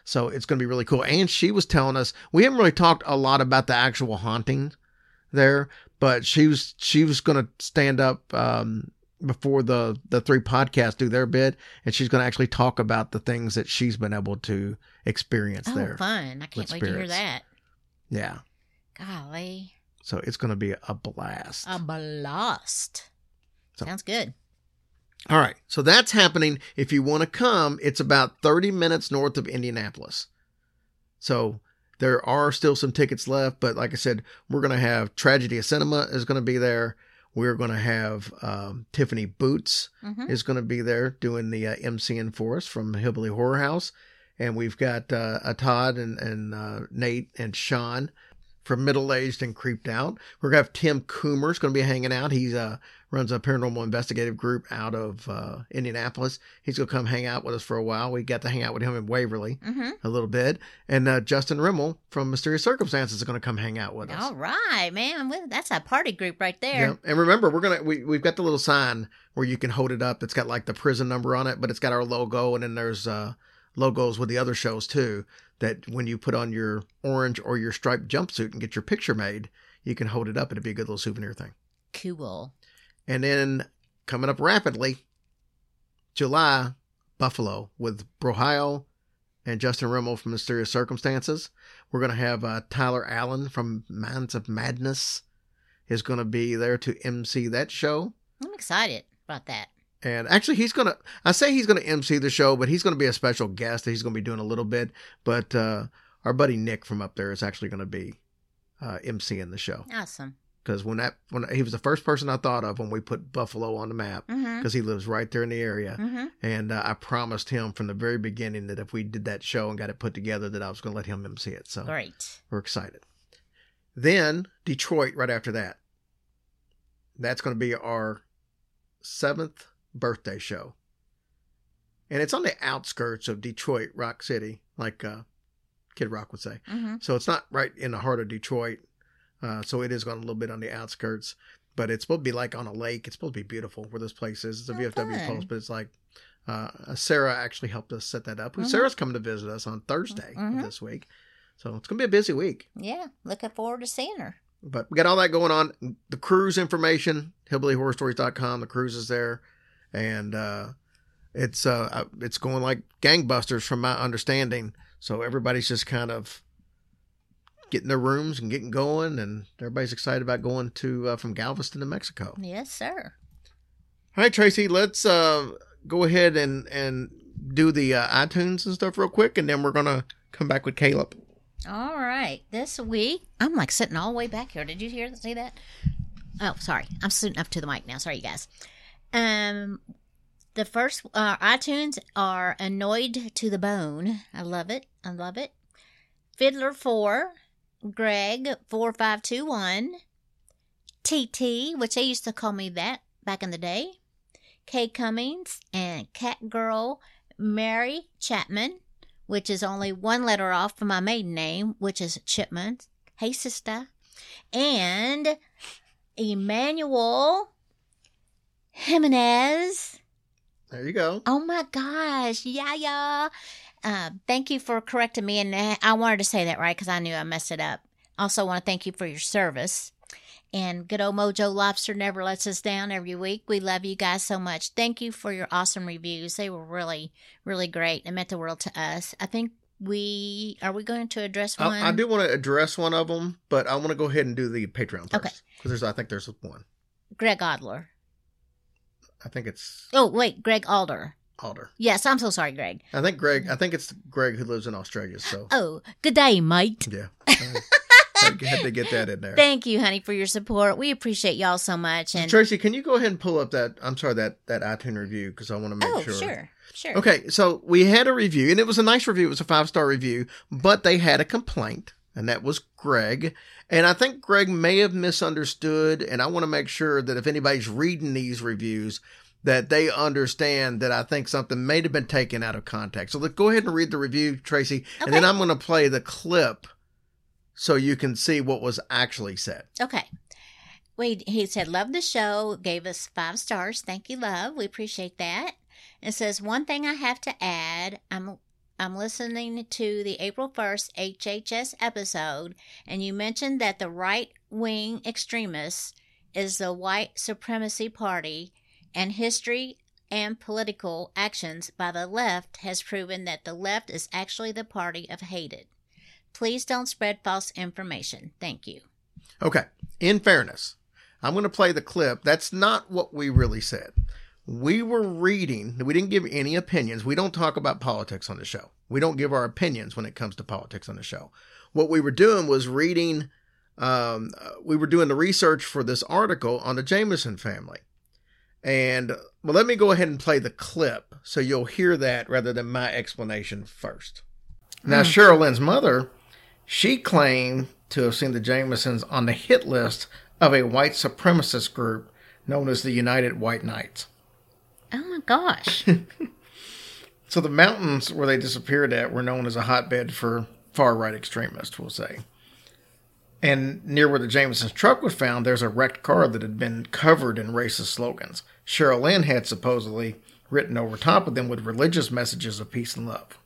So it's going to be really cool. And she was telling us, we haven't really talked a lot about the actual haunting there, but she was going to stand up before the 3 podcasts do their bit, and she's going to actually talk about the things that she's been able to experience there. Oh, fun. I can't wait to hear that. Yeah. Golly. So it's going to be a blast. A blast. Sounds good. All right. So that's happening. If you want to come, it's about 30 minutes north of Indianapolis. So there are still some tickets left, but like I said, we're going to have Tragedy of Cinema is going to be there. We're going to have Tiffany Boots is going to be there doing the MCing for us from Hillbilly Horror House. And we've got Todd and Nate and Sean from Middle Aged and Creeped Out. We're going to have Tim Coomer's going to be hanging out. He runs a paranormal investigative group out of Indianapolis. He's going to come hang out with us for a while. We got to hang out with him in Waverly a little bit. And Justin Rimmel from Mysterious Circumstances is going to come hang out with us. All right, man. That's a party group right there. Yeah. And remember, we've got the little sign where you can hold it up. It's got like the prison number on it, but it's got our logo. And then there's logos with the other shows too, that when you put on your orange or your striped jumpsuit and get your picture made, you can hold it up. It'd be a good little souvenir thing. Cool. And then coming up rapidly, July, Buffalo with Brohio and Justin Rimmel from Mysterious Circumstances. We're going to have Tyler Allen from Minds of Madness is going to be there to MC that show. I'm excited about that. And actually, he's going to MC the show, but he's going to be a special guest. He's going to be doing a little bit. But our buddy Nick from up there is actually going to be MCing the show. Awesome. Because when he was the first person I thought of when we put Buffalo on the map, because he lives right there in the area. And I promised him from the very beginning that if we did that show and got it put together, that I was going to let him MC it. So great. We're excited. Then Detroit right after that. That's going to be our 7th birthday show. And it's on the outskirts of Detroit, Rock City, like Kid Rock would say. So it's not right in the heart of Detroit. So it is going a little bit on the outskirts, but it's supposed to be like on a lake. It's supposed to be beautiful where this place is. It's a VFW post, but it's like Sarah actually helped us set that up. Sarah's coming to visit us on Thursday of this week. So it's going to be a busy week. Yeah, looking forward to seeing her. But we got all that going on. The cruise information, hillbillyhorrorstories.com. The cruise is there. And it's going like gangbusters from my understanding. So everybody's just kind of getting their rooms and getting going, and everybody's excited about going to from Galveston to Mexico. Yes, sir. All right, Tracy, let's go ahead and do the iTunes and stuff real quick, and then we're going to come back with Caleb. All right. This week, I'm like sitting all the way back here. Did you see that? Oh, sorry. I'm sitting up to the mic now. Sorry, you guys. The first iTunes are Annoyed to the Bone. I love it. Fiddler 4. Greg 4521, TT, which they used to call me that back in the day, Kay Cummings, and Cat Girl Mary Chapman, which is only one letter off from my maiden name, which is Chipman. Hey, sister. And Emmanuel Jimenez. There you go. Oh my gosh. Yeah. Thank you for correcting me, and I wanted to say that right because I knew I messed it up. Also want to thank you for your service. And good old Mojo Lobster never lets us down every week. We love you guys so much. Thank you for your awesome reviews. They were really, really great. It meant the world to us. I think are we going to address one? I do want to address one of them, but I want to go ahead and do the Patreon first. Okay. Because I think there's one. Greg Adler. I think it's... Oh, wait, Greg Alder. Alder. Yes, I'm so sorry, Greg. I think it's Greg who lives in Australia, so... Oh, good day, mate. Yeah. I had to get that in there. Thank you, honey, for your support. We appreciate y'all so much. And Tracy, can you go ahead and pull up that iTunes review, because I want to make sure. Sure. Okay, so we had a review, and it was a nice review. It was a 5-star review, but they had a complaint, and that was Greg. And I think Greg may have misunderstood, and I want to make sure that if anybody's reading these reviews, that they understand that I think something may have been taken out of context. So let's go ahead and read the review, Tracy, and then I'm going to play the clip so you can see what was actually said. Okay. He said, love the show, gave us 5 stars. Thank you, love. We appreciate that. It says, one thing I have to add, I'm I'm listening to the April 1st HHS episode, and you mentioned that the right-wing extremists is the white supremacy party, and history and political actions by the left has proven that the left is actually the party of hated. Please don't spread false information. Thank you. Okay. In fairness, I'm going to play the clip. That's not what we really said. We were reading. We didn't give any opinions. We don't talk about politics on the show. We don't give our opinions when it comes to politics on the show. What we were doing was reading. We were doing the research for this article on the Jameson family. And well, let me go ahead and play the clip so you'll hear that rather than my explanation first. Now, Cheryl Lynn's mother, she claimed to have seen the Jamesons on the hit list of a white supremacist group known as the United White Knights. Oh my gosh. So the mountains where they disappeared at were known as a hotbed for far-right extremists, we'll say. And near where the Jamesons' truck was found, there's a wrecked car that had been covered in racist slogans. Cheryl Lynn had supposedly written over top of them with religious messages of peace and love.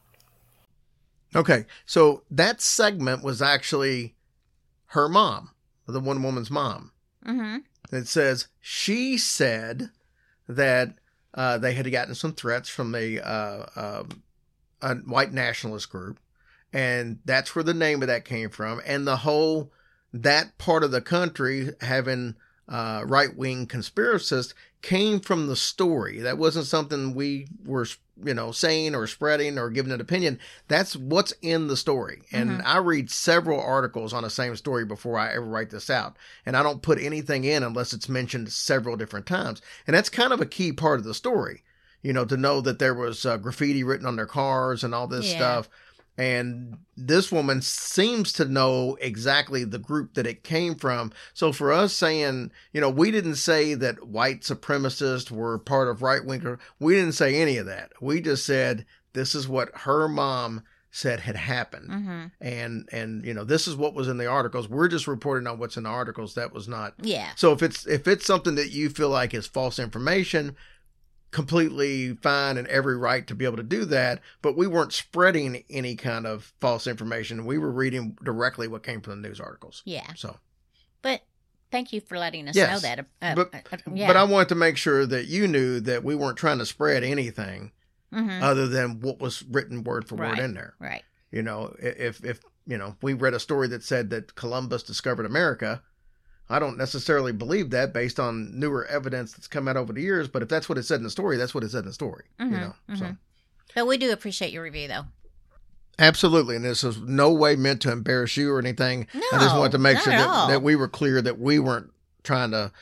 Okay, so that segment was actually her mom, the one woman's mom. Mm-hmm. It says she said that they had gotten some threats from a white nationalist group, and that's where the name of that came from. And the whole, that part of the country having right-wing conspiracists came from the story. That wasn't something we were, saying or spreading or giving an opinion. That's what's in the story. And I read several articles on the same story before I ever write this out. And I don't put anything in unless it's mentioned several different times. And that's kind of a key part of the story, to know that there was graffiti written on their cars and all this stuff. And this woman seems to know exactly the group that it came from. So for us saying, we didn't say that white supremacists were part of right-wing. We didn't say any of that. We just said this is what her mom said had happened. And this is what was in the articles. We're just reporting on what's in the articles. That was not. Yeah. So if it's something that you feel like is false information, completely fine and every right to be able to do that, but we weren't spreading any kind of false information. We were reading directly what came from the news articles. Yeah. So, but thank you for letting us know that. But I wanted to make sure that you knew that we weren't trying to spread anything other than what was written word for word in there. Right. If we read a story that said that Columbus discovered America, I don't necessarily believe that based on newer evidence that's come out over the years, but if that's what it said in the story, that's what it said in the story, So, but we do appreciate your review, though. Absolutely, and this is no way meant to embarrass you or anything. No, I just wanted to make sure that we were clear that we weren't trying to,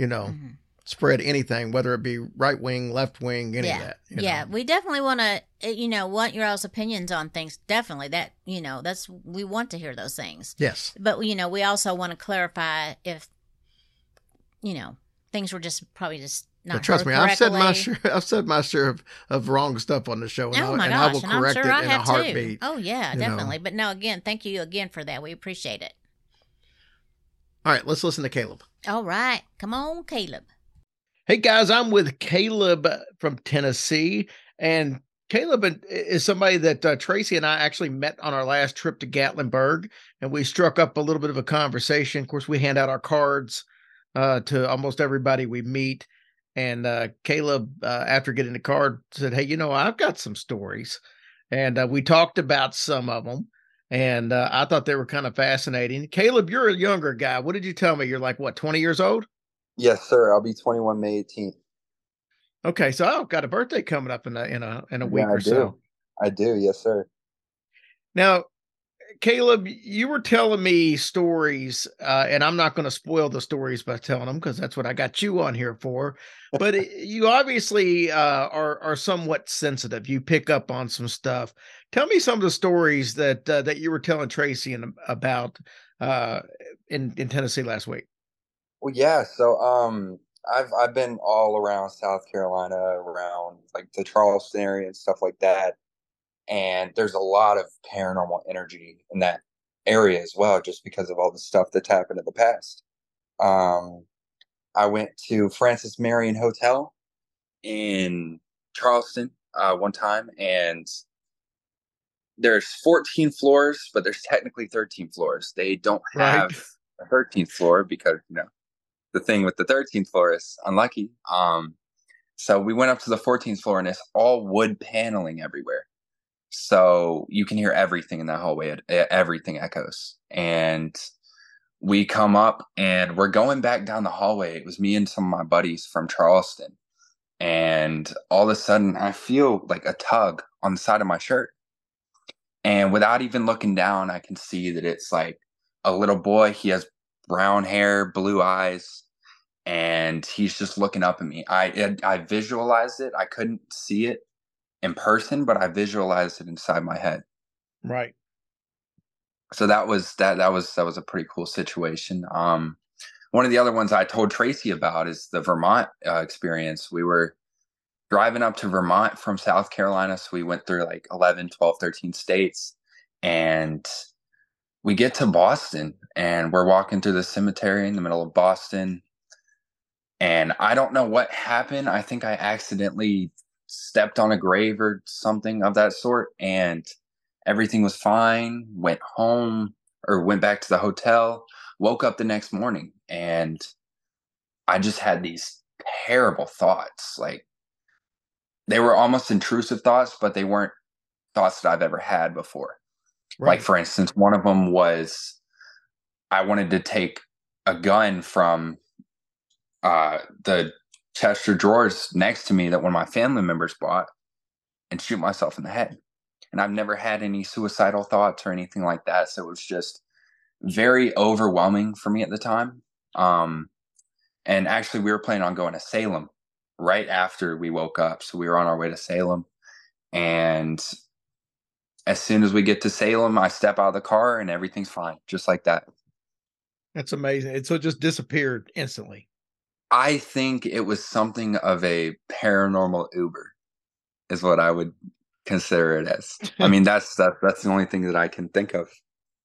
spread anything, whether it be right wing, left wing, any of that. Yeah, we definitely want to, want your all's opinions on things. Definitely, that that's, we want to hear those things. Yes, but we also want to clarify if things were probably just not. But trust me, I've said my share of wrong stuff on the show, and I will correct it in a heartbeat. Oh yeah, definitely. But no, again, thank you again for that. We appreciate it. All right, let's listen to Caleb. All right, come on, Caleb. Hey guys, I'm with Caleb from Tennessee, and Caleb is somebody that Tracy and I actually met on our last trip to Gatlinburg, and we struck up a little bit of a conversation. Of course, we hand out our cards to almost everybody we meet, and Caleb, after getting the card, said, "Hey, I've got some stories," and we talked about some of them, and I thought they were kind of fascinating. Caleb, you're a younger guy. What did you tell me? You're like, what, 20 years old? Yes, sir. I'll be 21 May 18th. Okay, so I've got a birthday coming up in a week or so. I do, yes, sir. Now, Caleb, you were telling me stories, and I'm not going to spoil the stories by telling them because that's what I got you on here for. But you obviously are somewhat sensitive. You pick up on some stuff. Tell me some of the stories that you were telling Tracy about in Tennessee last week. Well, yeah. So I've been all around South Carolina, around like the Charleston area and stuff like that. And there's a lot of paranormal energy in that area as well, just because of all the stuff that's happened in the past. I went to Francis Marion Hotel in Charleston one time, and there's 14 floors, but there's technically 13 floors. They don't have a 13th floor because, the thing with the 13th floor is unlucky. So we went up to the 14th floor, and it's all wood paneling everywhere. So you can hear everything in that hallway. Everything echoes. And we come up, and we're going back down the hallway. It was me and some of my buddies from Charleston. And all of a sudden, I feel like a tug on the side of my shirt. And without even looking down, I can see that it's like a little boy. He has brown hair, blue eyes, and he's just looking up at me. I visualized it. I couldn't see it in person, but I visualized it inside my head. Right. So that was a pretty cool situation. One of the other ones I told Tracy about is the Vermont experience. We were driving up to Vermont from South Carolina. So we went through like 11, 12, 13 states, and we get to Boston, and we're walking through the cemetery in the middle of Boston. And I don't know what happened. I think I accidentally stepped on a grave or something of that sort, and everything was fine. Went home, or went back to the hotel, woke up the next morning, and I just had these terrible thoughts. Like, they were almost intrusive thoughts, but they weren't thoughts that I've ever had before. Right. Like, for instance, one of them was I wanted to take a gun from the Chester drawers next to me that one of my family members bought and shoot myself in the head. And I've never had any suicidal thoughts or anything like that. So it was just very overwhelming for me at the time. And actually, we were planning on going to Salem right after we woke up. So we were on our way to Salem. And as soon as we get to Salem, I step out of the car and everything's fine. Just like that. That's amazing. So it just disappeared instantly. I think it was something of a paranormal Uber is what I would consider it as. I mean, that's the only thing that I can think of.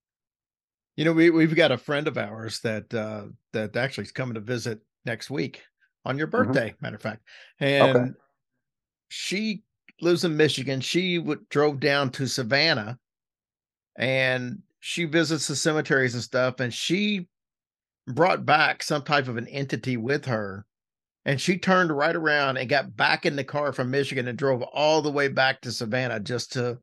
We've got a friend of ours that actually is coming to visit next week on your birthday, matter of fact. And she lives in Michigan. She drove down to Savannah, and she visits the cemeteries and stuff. And she brought back some type of an entity with her, and she turned right around and got back in the car from Michigan and drove all the way back to Savannah just to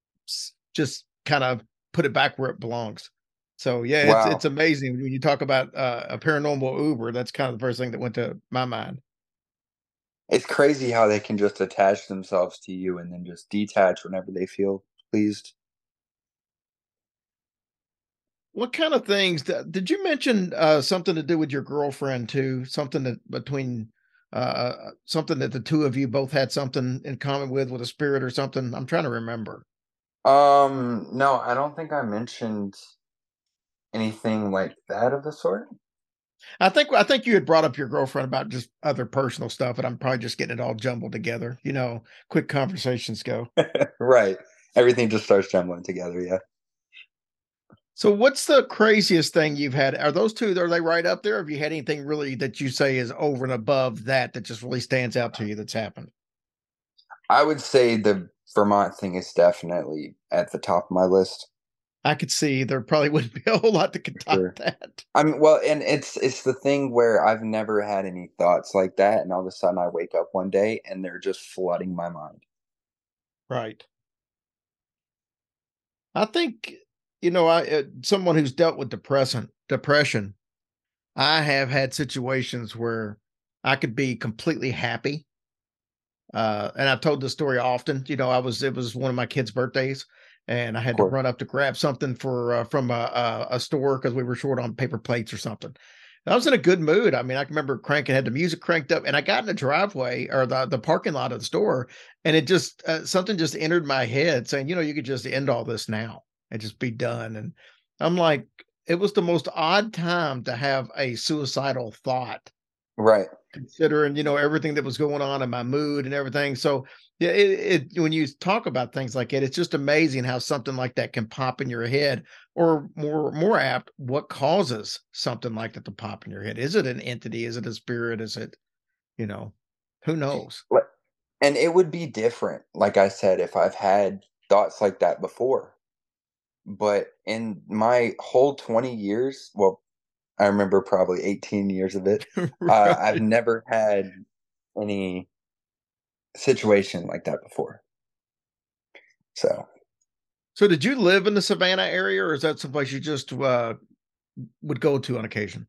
kind of put it back where it belongs. So yeah, wow. It's amazing when you talk about a paranormal Uber. That's kind of the first thing that went to my mind. It's crazy how they can just attach themselves to you and then just detach whenever they feel pleased. What kind of things did you mention? Something to do with your girlfriend too? Something that between something that the two of you both had something in common with a spirit or something? I'm trying to remember. No, I don't think I mentioned anything like that of the sort. I think you had brought up your girlfriend about just other personal stuff, and I'm probably just getting it all jumbled together. Quick conversations go. Right. Everything just starts jumbling together. Yeah. So what's the craziest thing you've had? Are those two, are they right up there? Have you had anything really that you say is over and above that just really stands out to you that's happened? I would say the Vermont thing is definitely at the top of my list. I could see there probably wouldn't be a whole lot that could top that. I mean, well, and it's the thing where I've never had any thoughts like that, and all of a sudden I wake up one day and they're just flooding my mind. Right. I think, someone who's dealt with depression, I have had situations where I could be completely happy. And I've told this story often. It was one of my kids' birthdays, and I had to run up to grab something from a store because we were short on paper plates or something. And I was in a good mood. I mean, I can remember had the music cranked up, and I got in the driveway or the parking lot of the store, and it just something just entered my head saying, you could just end all this now and just be done. And I'm like, it was the most odd time to have a suicidal thought. Right. Considering, everything that was going on in my mood and everything. So yeah, when you talk about things like it, it's just amazing how something like that can pop in your head, or more apt, what causes something like that to pop in your head? Is it an entity? Is it a spirit? Is it, who knows? And it would be different. Like I said, if I've had thoughts like that before. But in my whole 20 years, well, I remember probably 18 years of it, Right. I've never had any situation like that before. So did you live in the Savannah area, or is that someplace you just would go to on occasion?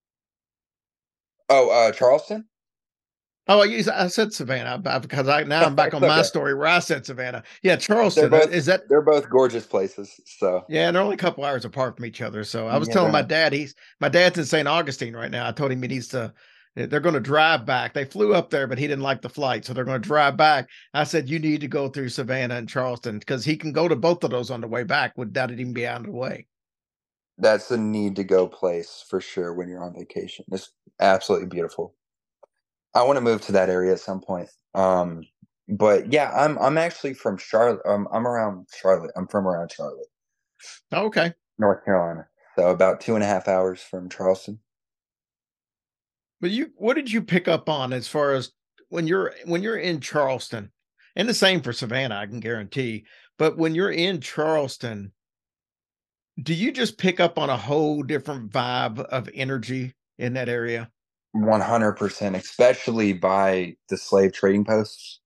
Charleston? Oh, I said Savannah because now I'm back on my story where I said Savannah. Yeah, Charleston. They're both gorgeous places. So yeah, and they're only a couple hours apart from each other. So I was Yeah, telling my they're dad, my dad's in St. Augustine right now. I told him he needs to. They're going to drive back. They flew up there, but he didn't like the flight, so they're going to drive back. I said, you need to go through Savannah and Charleston because he can go to both of those on the way back without it even be out of the way. That's a need to go place for sure when you're on vacation. It's absolutely beautiful. I want to move to that area at some point. But yeah, I'm actually from Charlotte. I'm around Charlotte. I'm from around Charlotte. Oh, okay. North Carolina. So about 2.5 hours from Charleston. But what did you pick up on as far as when you're in Charleston, and the same for Savannah, I can guarantee, but when you're in Charleston, do you just pick up on a whole different vibe of energy in that area? 100%, especially by the slave trading posts.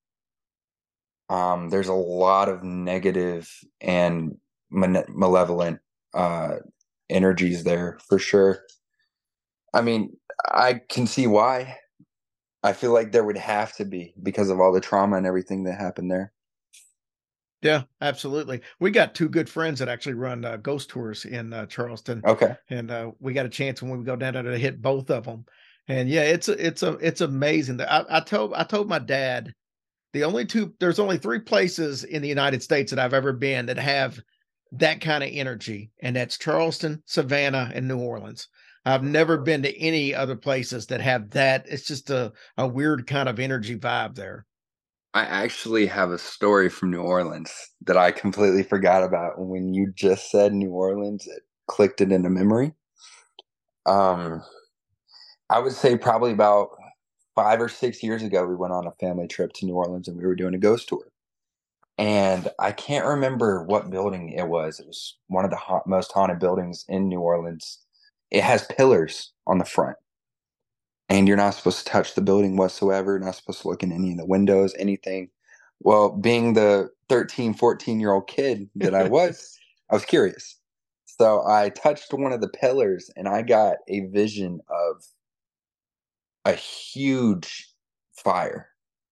There's a lot of negative and malevolent energies there for sure. I mean, I can see why. I feel like there would have to be because of all the trauma and everything that happened there. Yeah, absolutely. We got two good friends that actually run ghost tours in Charleston. Okay. And we got a chance when we go down there to hit both of them. And yeah, it's amazing. I told my dad there's only 3 places in the United States that I've ever been that have that kind of energy, and that's Charleston, Savannah, and New Orleans. I've never been to any other places that have that. It's just a weird kind of energy vibe there. I actually have a story from New Orleans that I completely forgot about. When you just said New Orleans, it clicked it into memory. I would say probably about 5 or 6 years ago, we went on a family trip to New Orleans and we were doing a ghost tour. And I can't remember what building it was. It was one of the most haunted buildings in New Orleans. It has pillars on the front. And you're not supposed to touch the building whatsoever. Not supposed to look in any of the windows, anything. Well, being the 13, 14-year-old kid that I was curious. So I touched one of the pillars and I got a vision of a huge fire.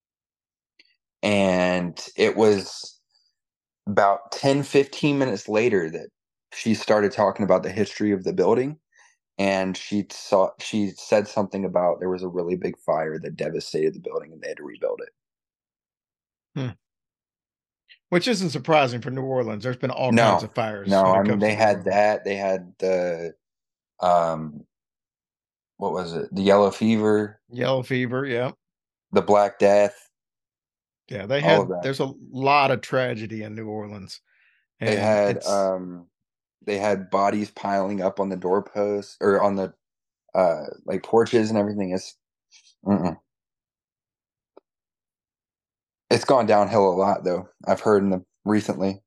And it was about 10, 15 minutes later that she started talking about the history of the building. And she said something about there was a really big fire that devastated the building and they had to rebuild it. Which isn't surprising for New Orleans. There's been all kinds of fires. No, I mean, they had that. They had the, what was it? The yellow fever. Yellow fever, yeah. The Black Death. Yeah, there's a lot of tragedy in New Orleans. And they had bodies piling up on the doorposts or on the like porches and everything. It's gone downhill a lot though. I've heard recently.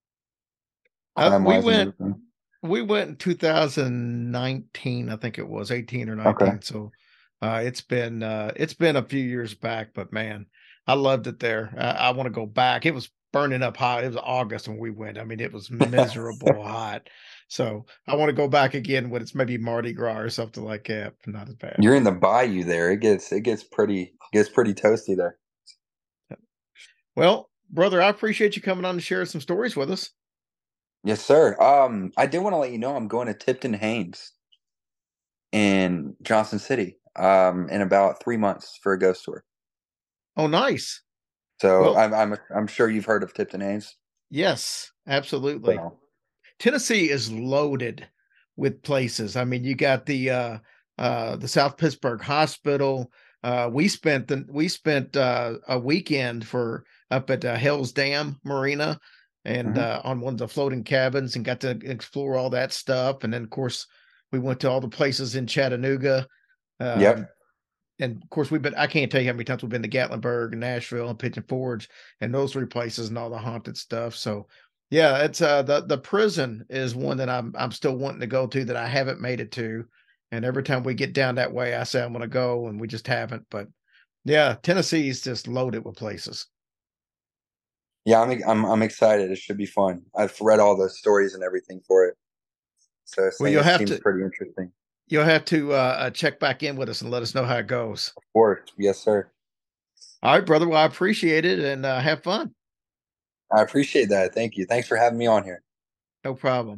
We went in 2019, I think it was 18 or 19. Okay. So it's been a few years back, but man, I loved it there. I want to go back. It was burning up hot. It was August when we went. I mean, it was miserable hot. So I want to go back again when it's maybe Mardi Gras or something like that. Not as bad. You're in the bayou there. It gets pretty toasty there. Well, brother, I appreciate you coming on to share some stories with us. Yes, sir. I did want to let you know I'm going to Tipton Haynes in Johnson City in about 3 months for a ghost tour. Oh, nice. So well, I'm sure you've heard of Tipton Haynes. Yes, absolutely. So, Tennessee is loaded with places. I mean, you got the South Pittsburgh Hospital. We spent a weekend up at Hell's Dam Marina and on one of the floating cabins and got to explore all that stuff. And then, of course, we went to all the places in Chattanooga. of course I can't tell you how many times we've been to Gatlinburg and Nashville and Pigeon Forge and those 3 places and all the haunted stuff. So yeah, it's the prison is one that I'm still wanting to go to that I haven't made it to. And every time we get down that way, I say I'm going to go, and we just haven't. But yeah, Tennessee is just loaded with places. Yeah, I'm excited. It should be fun. I've read all the stories and everything for it, so it seems pretty interesting. You'll have to check back in with us and let us know how it goes. Of course, yes, sir. All right, brother. Well, I appreciate it, and have fun. I appreciate that. Thank you. Thanks for having me on here. No problem.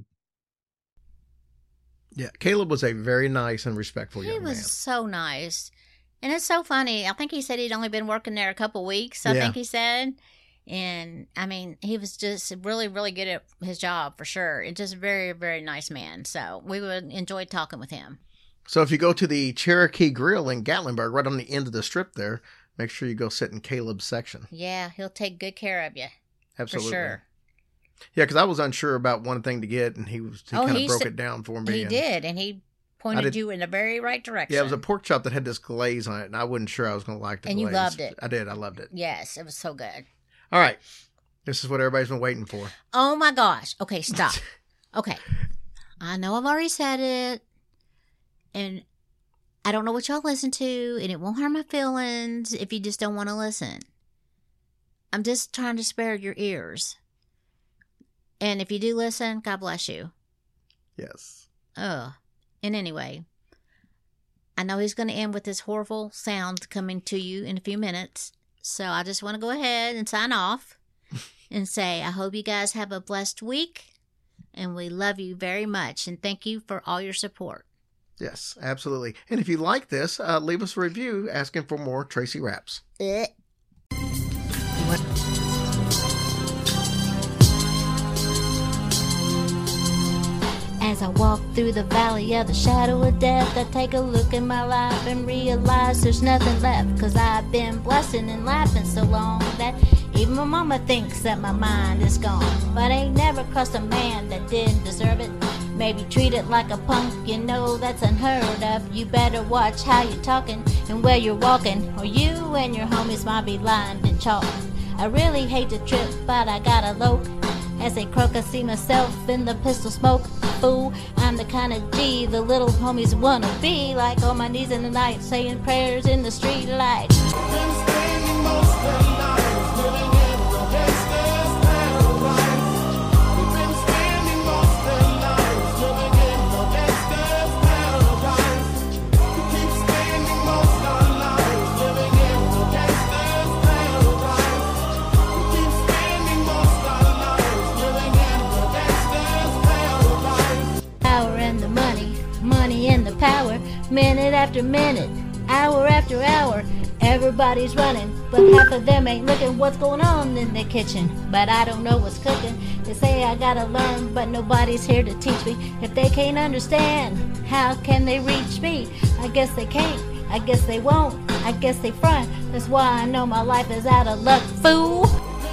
Yeah, Caleb was a very nice and respectful young man. He was so nice. And it's so funny. I think he said he'd only been working there a couple weeks, I think he said. And, I mean, he was just really, really good at his job, for sure. And just a very, very nice man. So we would enjoy talking with him. So if you go to the Cherokee Grill in Gatlinburg, right on the end of the strip there, make sure you go sit in Caleb's section. Yeah, he'll take good care of you. Absolutely. For sure. Yeah, because I was unsure about one thing to get, and he kind of broke it down for me. He did, and he pointed you in the very right direction. Yeah, it was a pork chop that had this glaze on it, and I wasn't sure I was going to like the glaze. And you loved it. I did. I loved it. Yes, it was so good. All right. This is what everybody's been waiting for. Oh, my gosh. Okay, stop. Okay. I know I've already said it, and I don't know what y'all listen to, and it won't hurt my feelings if you just don't want to listen. I'm just trying to spare your ears. And if you do listen, God bless you. Yes. And anyway, I know he's going to end with this horrible sound coming to you in a few minutes. So I just want to go ahead and sign off and say, I hope you guys have a blessed week. And we love you very much. And thank you for all your support. Yes, absolutely. And if you like this, leave us a review asking for more Tracy Raps. As I walk through the valley of the shadow of death, I take a look at my life and realize there's nothing left. Cause I've been blushing and laughing so long that even my mama thinks that my mind is gone. But ain't never crossed a man that didn't deserve it. Maybe treated like a punk, you know that's unheard of. You better watch how you're talking and where you're walking, or you and your homies might be lined in chalk. I really hate to trip, but I gotta lope. As they croak, I see myself in the pistol smoke. Fool, I'm the kind of G the little homies wanna be. Like on my knees in the night, saying prayers in the street light. Power, minute after minute, hour after hour, everybody's running, but half of them ain't looking what's going on in the kitchen. But I don't know what's cooking. They say I gotta learn, but nobody's here to teach me. If they can't understand, how can they reach me? I guess they can't, I guess they won't, I guess they front. That's why I know my life is out of luck, fool.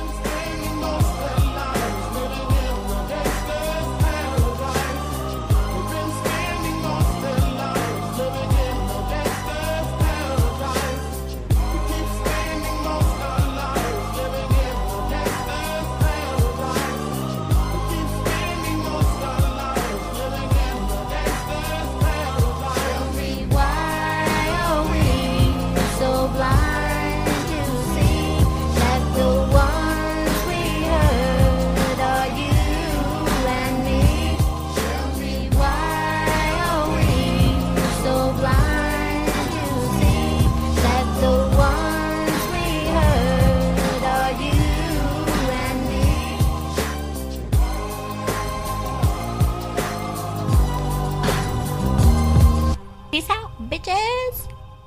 Peace out, bitches.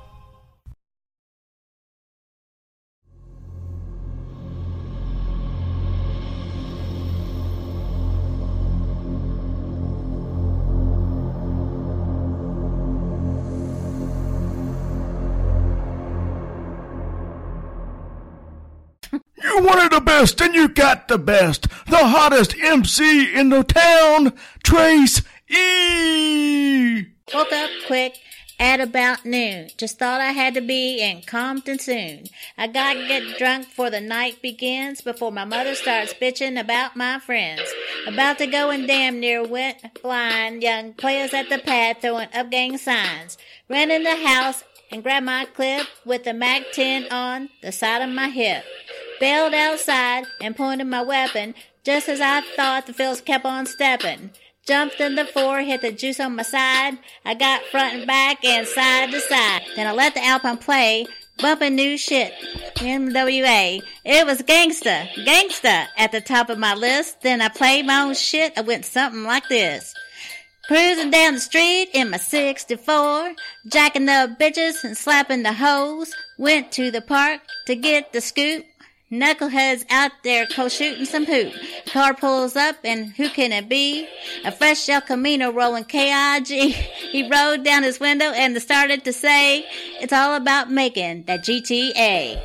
You wanted the best, and you got the best. The hottest MC in the town, Trace E. Woke up quick, at about noon. Just thought I had to be in Compton soon. I gotta get drunk before the night begins, before my mother starts bitching about my friends. About to go and damn near went blind. Young players at the pad throwing up gang signs. Ran in the house and grabbed my clip with the MAC-10 on the side of my hip. Bailed outside and pointed my weapon. Just as I thought, the fields kept on stepping. Jumped in the floor, hit the juice on my side. I got front and back and side to side. Then I let the Alpine play, bumping new shit, NWA. It was gangsta at the top of my list. Then I played my own shit. I went something like this. Cruising down the street in my 64, jacking up bitches and slapping the hoes. Went to the park to get the scoop. Knuckleheads out there co-shooting some poop. Car pulls up and who can it be? A fresh El Camino rolling KIG. He rolled down his window and started to say, it's all about making that GTA.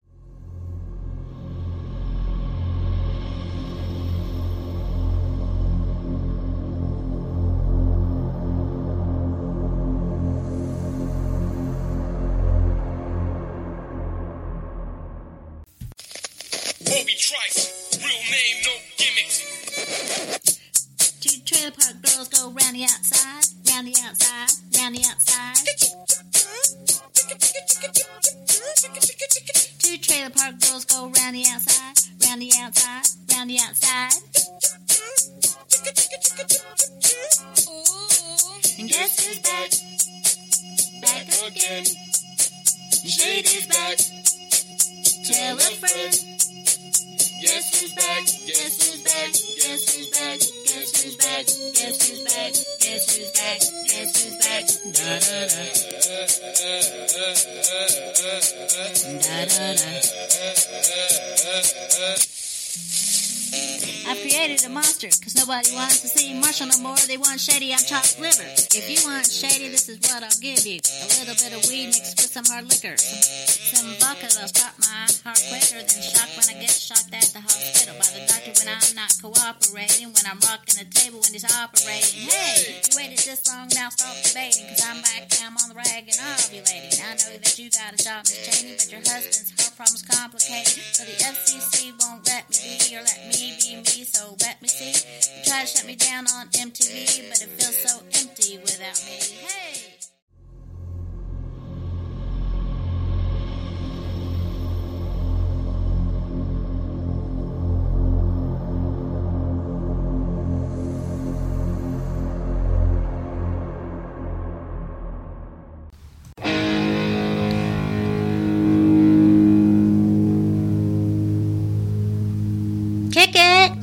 Bobby Trice, real name, no gimmicks. Two trailer park girls go round the outside, round the outside, round the outside. Two trailer park girls go round the outside, round the outside, round the outside. And guess who's back? Back again. Shady's back. Tell a friend. Guess who's back? Guess who's back? Guess who's back? Guess who's back? Guess who's back? Guess who's back? Guess who's back? Da da da. Da da da. I've created a monster, cause nobody wants to see Marshall no more. They want Shady on chopped liver. If you want Shady, this is what I'll give you. A little bit of weed mixed with some hard liquor. Some vodka that'll stop my heart quicker than shock when I get shocked at the hospital by the doctor when I'm not cooperating. When I'm rocking the table when he's operating. Hey, you waited this long, now stop debating. Cause I'm back, I'm on the rag and ovulating. I know that you got a job, Miss Cheney, but your husband's heart problem's complicated. So the FCC won't let me be or let me be me, so let me see. You try to shut me down on MTV, but it feels so empty without me. Hey! Kick it!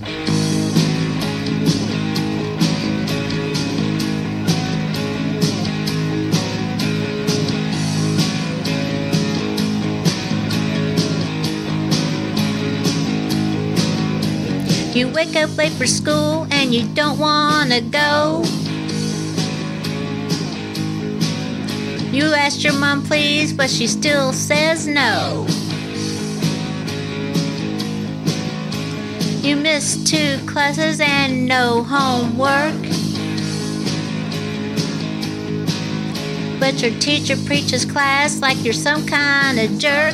You wake up late for school and you don't wanna go. You asked your mom please, but she still says no. You missed 2 classes and no homework. But your teacher preaches class like you're some kind of jerk.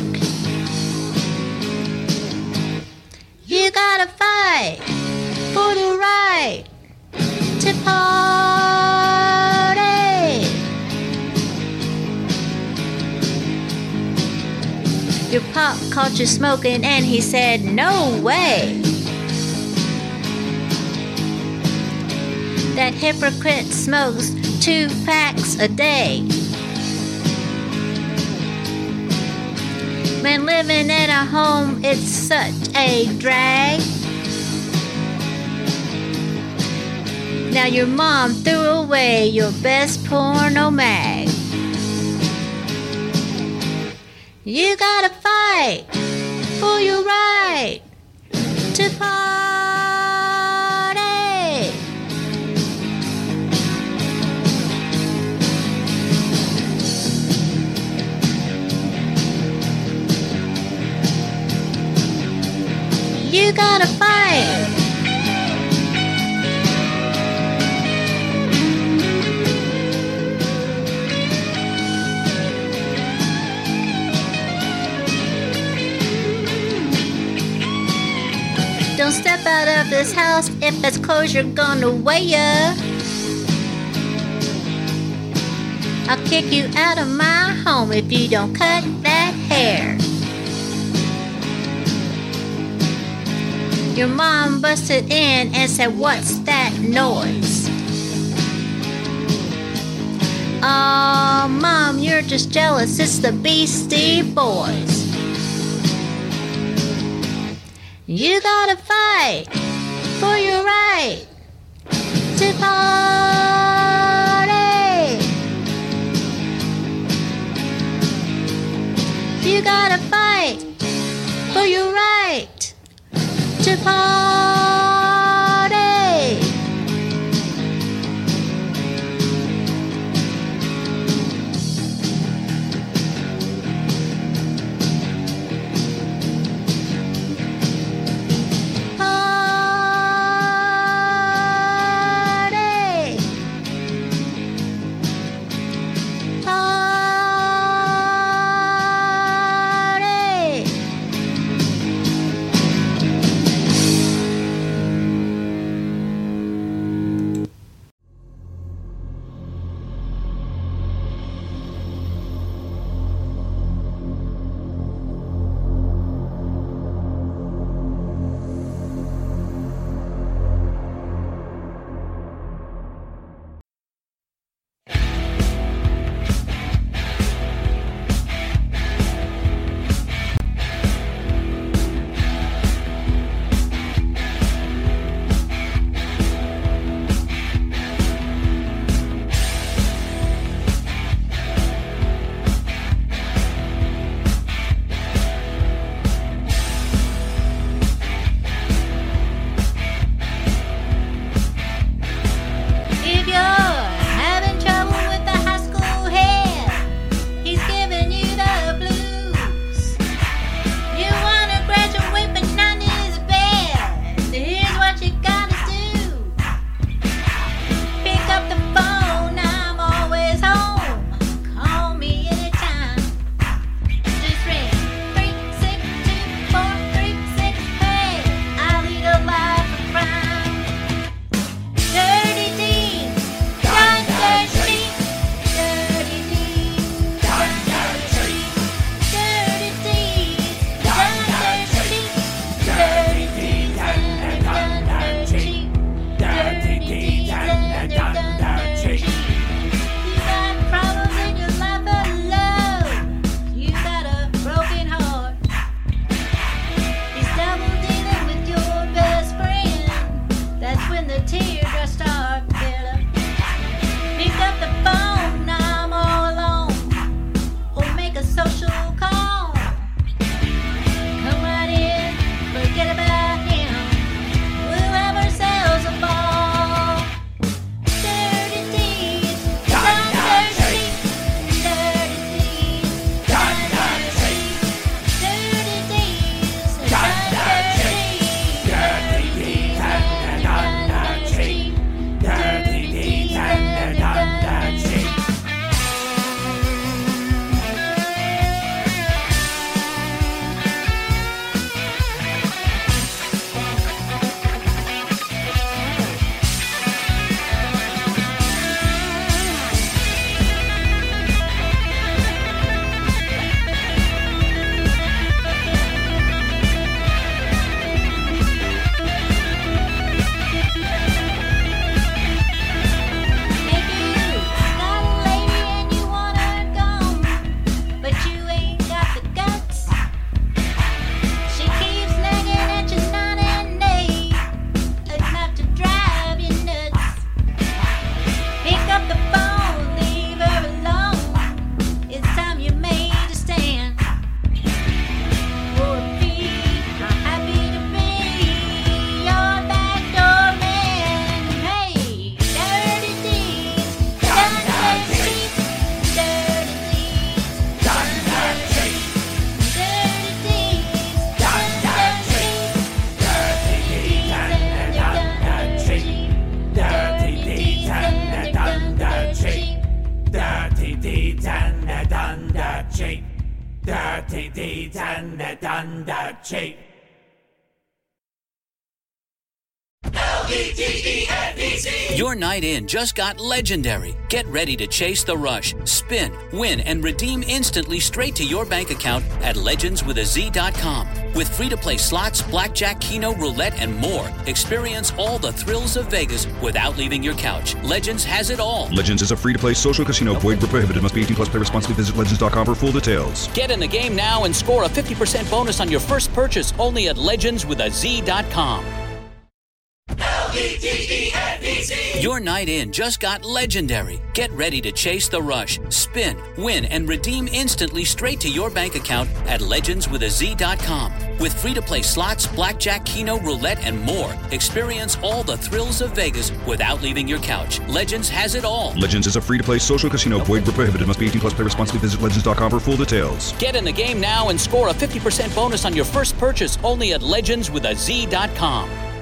You gotta fight for the right to party. Your pop caught you smoking and he said, no way. That hypocrite smokes 2 packs a day. When living at a home, it's such a drag. Now your mom threw away your best porno mag. You gotta fight for your right to party. You gotta fight. Don't step out of this house if it's clothes you're gonna wear. I'll kick you out of my home if you don't cut that hair. Your mom busted in and said, "What's that noise?" Oh, Mom, you're just jealous. It's the Beastie Boys. You gotta fight for your right to party. You gotta fight for your right to party. Dirty deeds and they're done dirt cheap. L-E-G-E-N-D-Z. Your night in just got legendary. Get ready to chase the rush, spin, win, and redeem instantly straight to your bank account at legendswithaz.com. With free-to-play slots, blackjack, keno, roulette, and more, experience all the thrills of Vegas without leaving your couch. Legends has it all. Legends is a free-to-play social casino. Void where prohibited. Must be 18 plus. Play responsibly. Visit legends.com for full details. Get in the game now and score a 50% bonus on your first purchase only at legendswithaz.com. L-E-G-E-N-D-Z. Your night in just got legendary. Get ready to chase the rush, spin, win, and redeem instantly straight to your bank account at legendswithaz.com. With free-to-play slots, blackjack, keno, roulette, and more, experience all the thrills of Vegas without leaving your couch. Legends has it all. Legends is a free-to-play social casino. Void where prohibited. Must be 18 plus. Play responsibly. Visit legends.com for full details. Get in the game now and score a 50% bonus on your first purchase only at legendswithaz.com.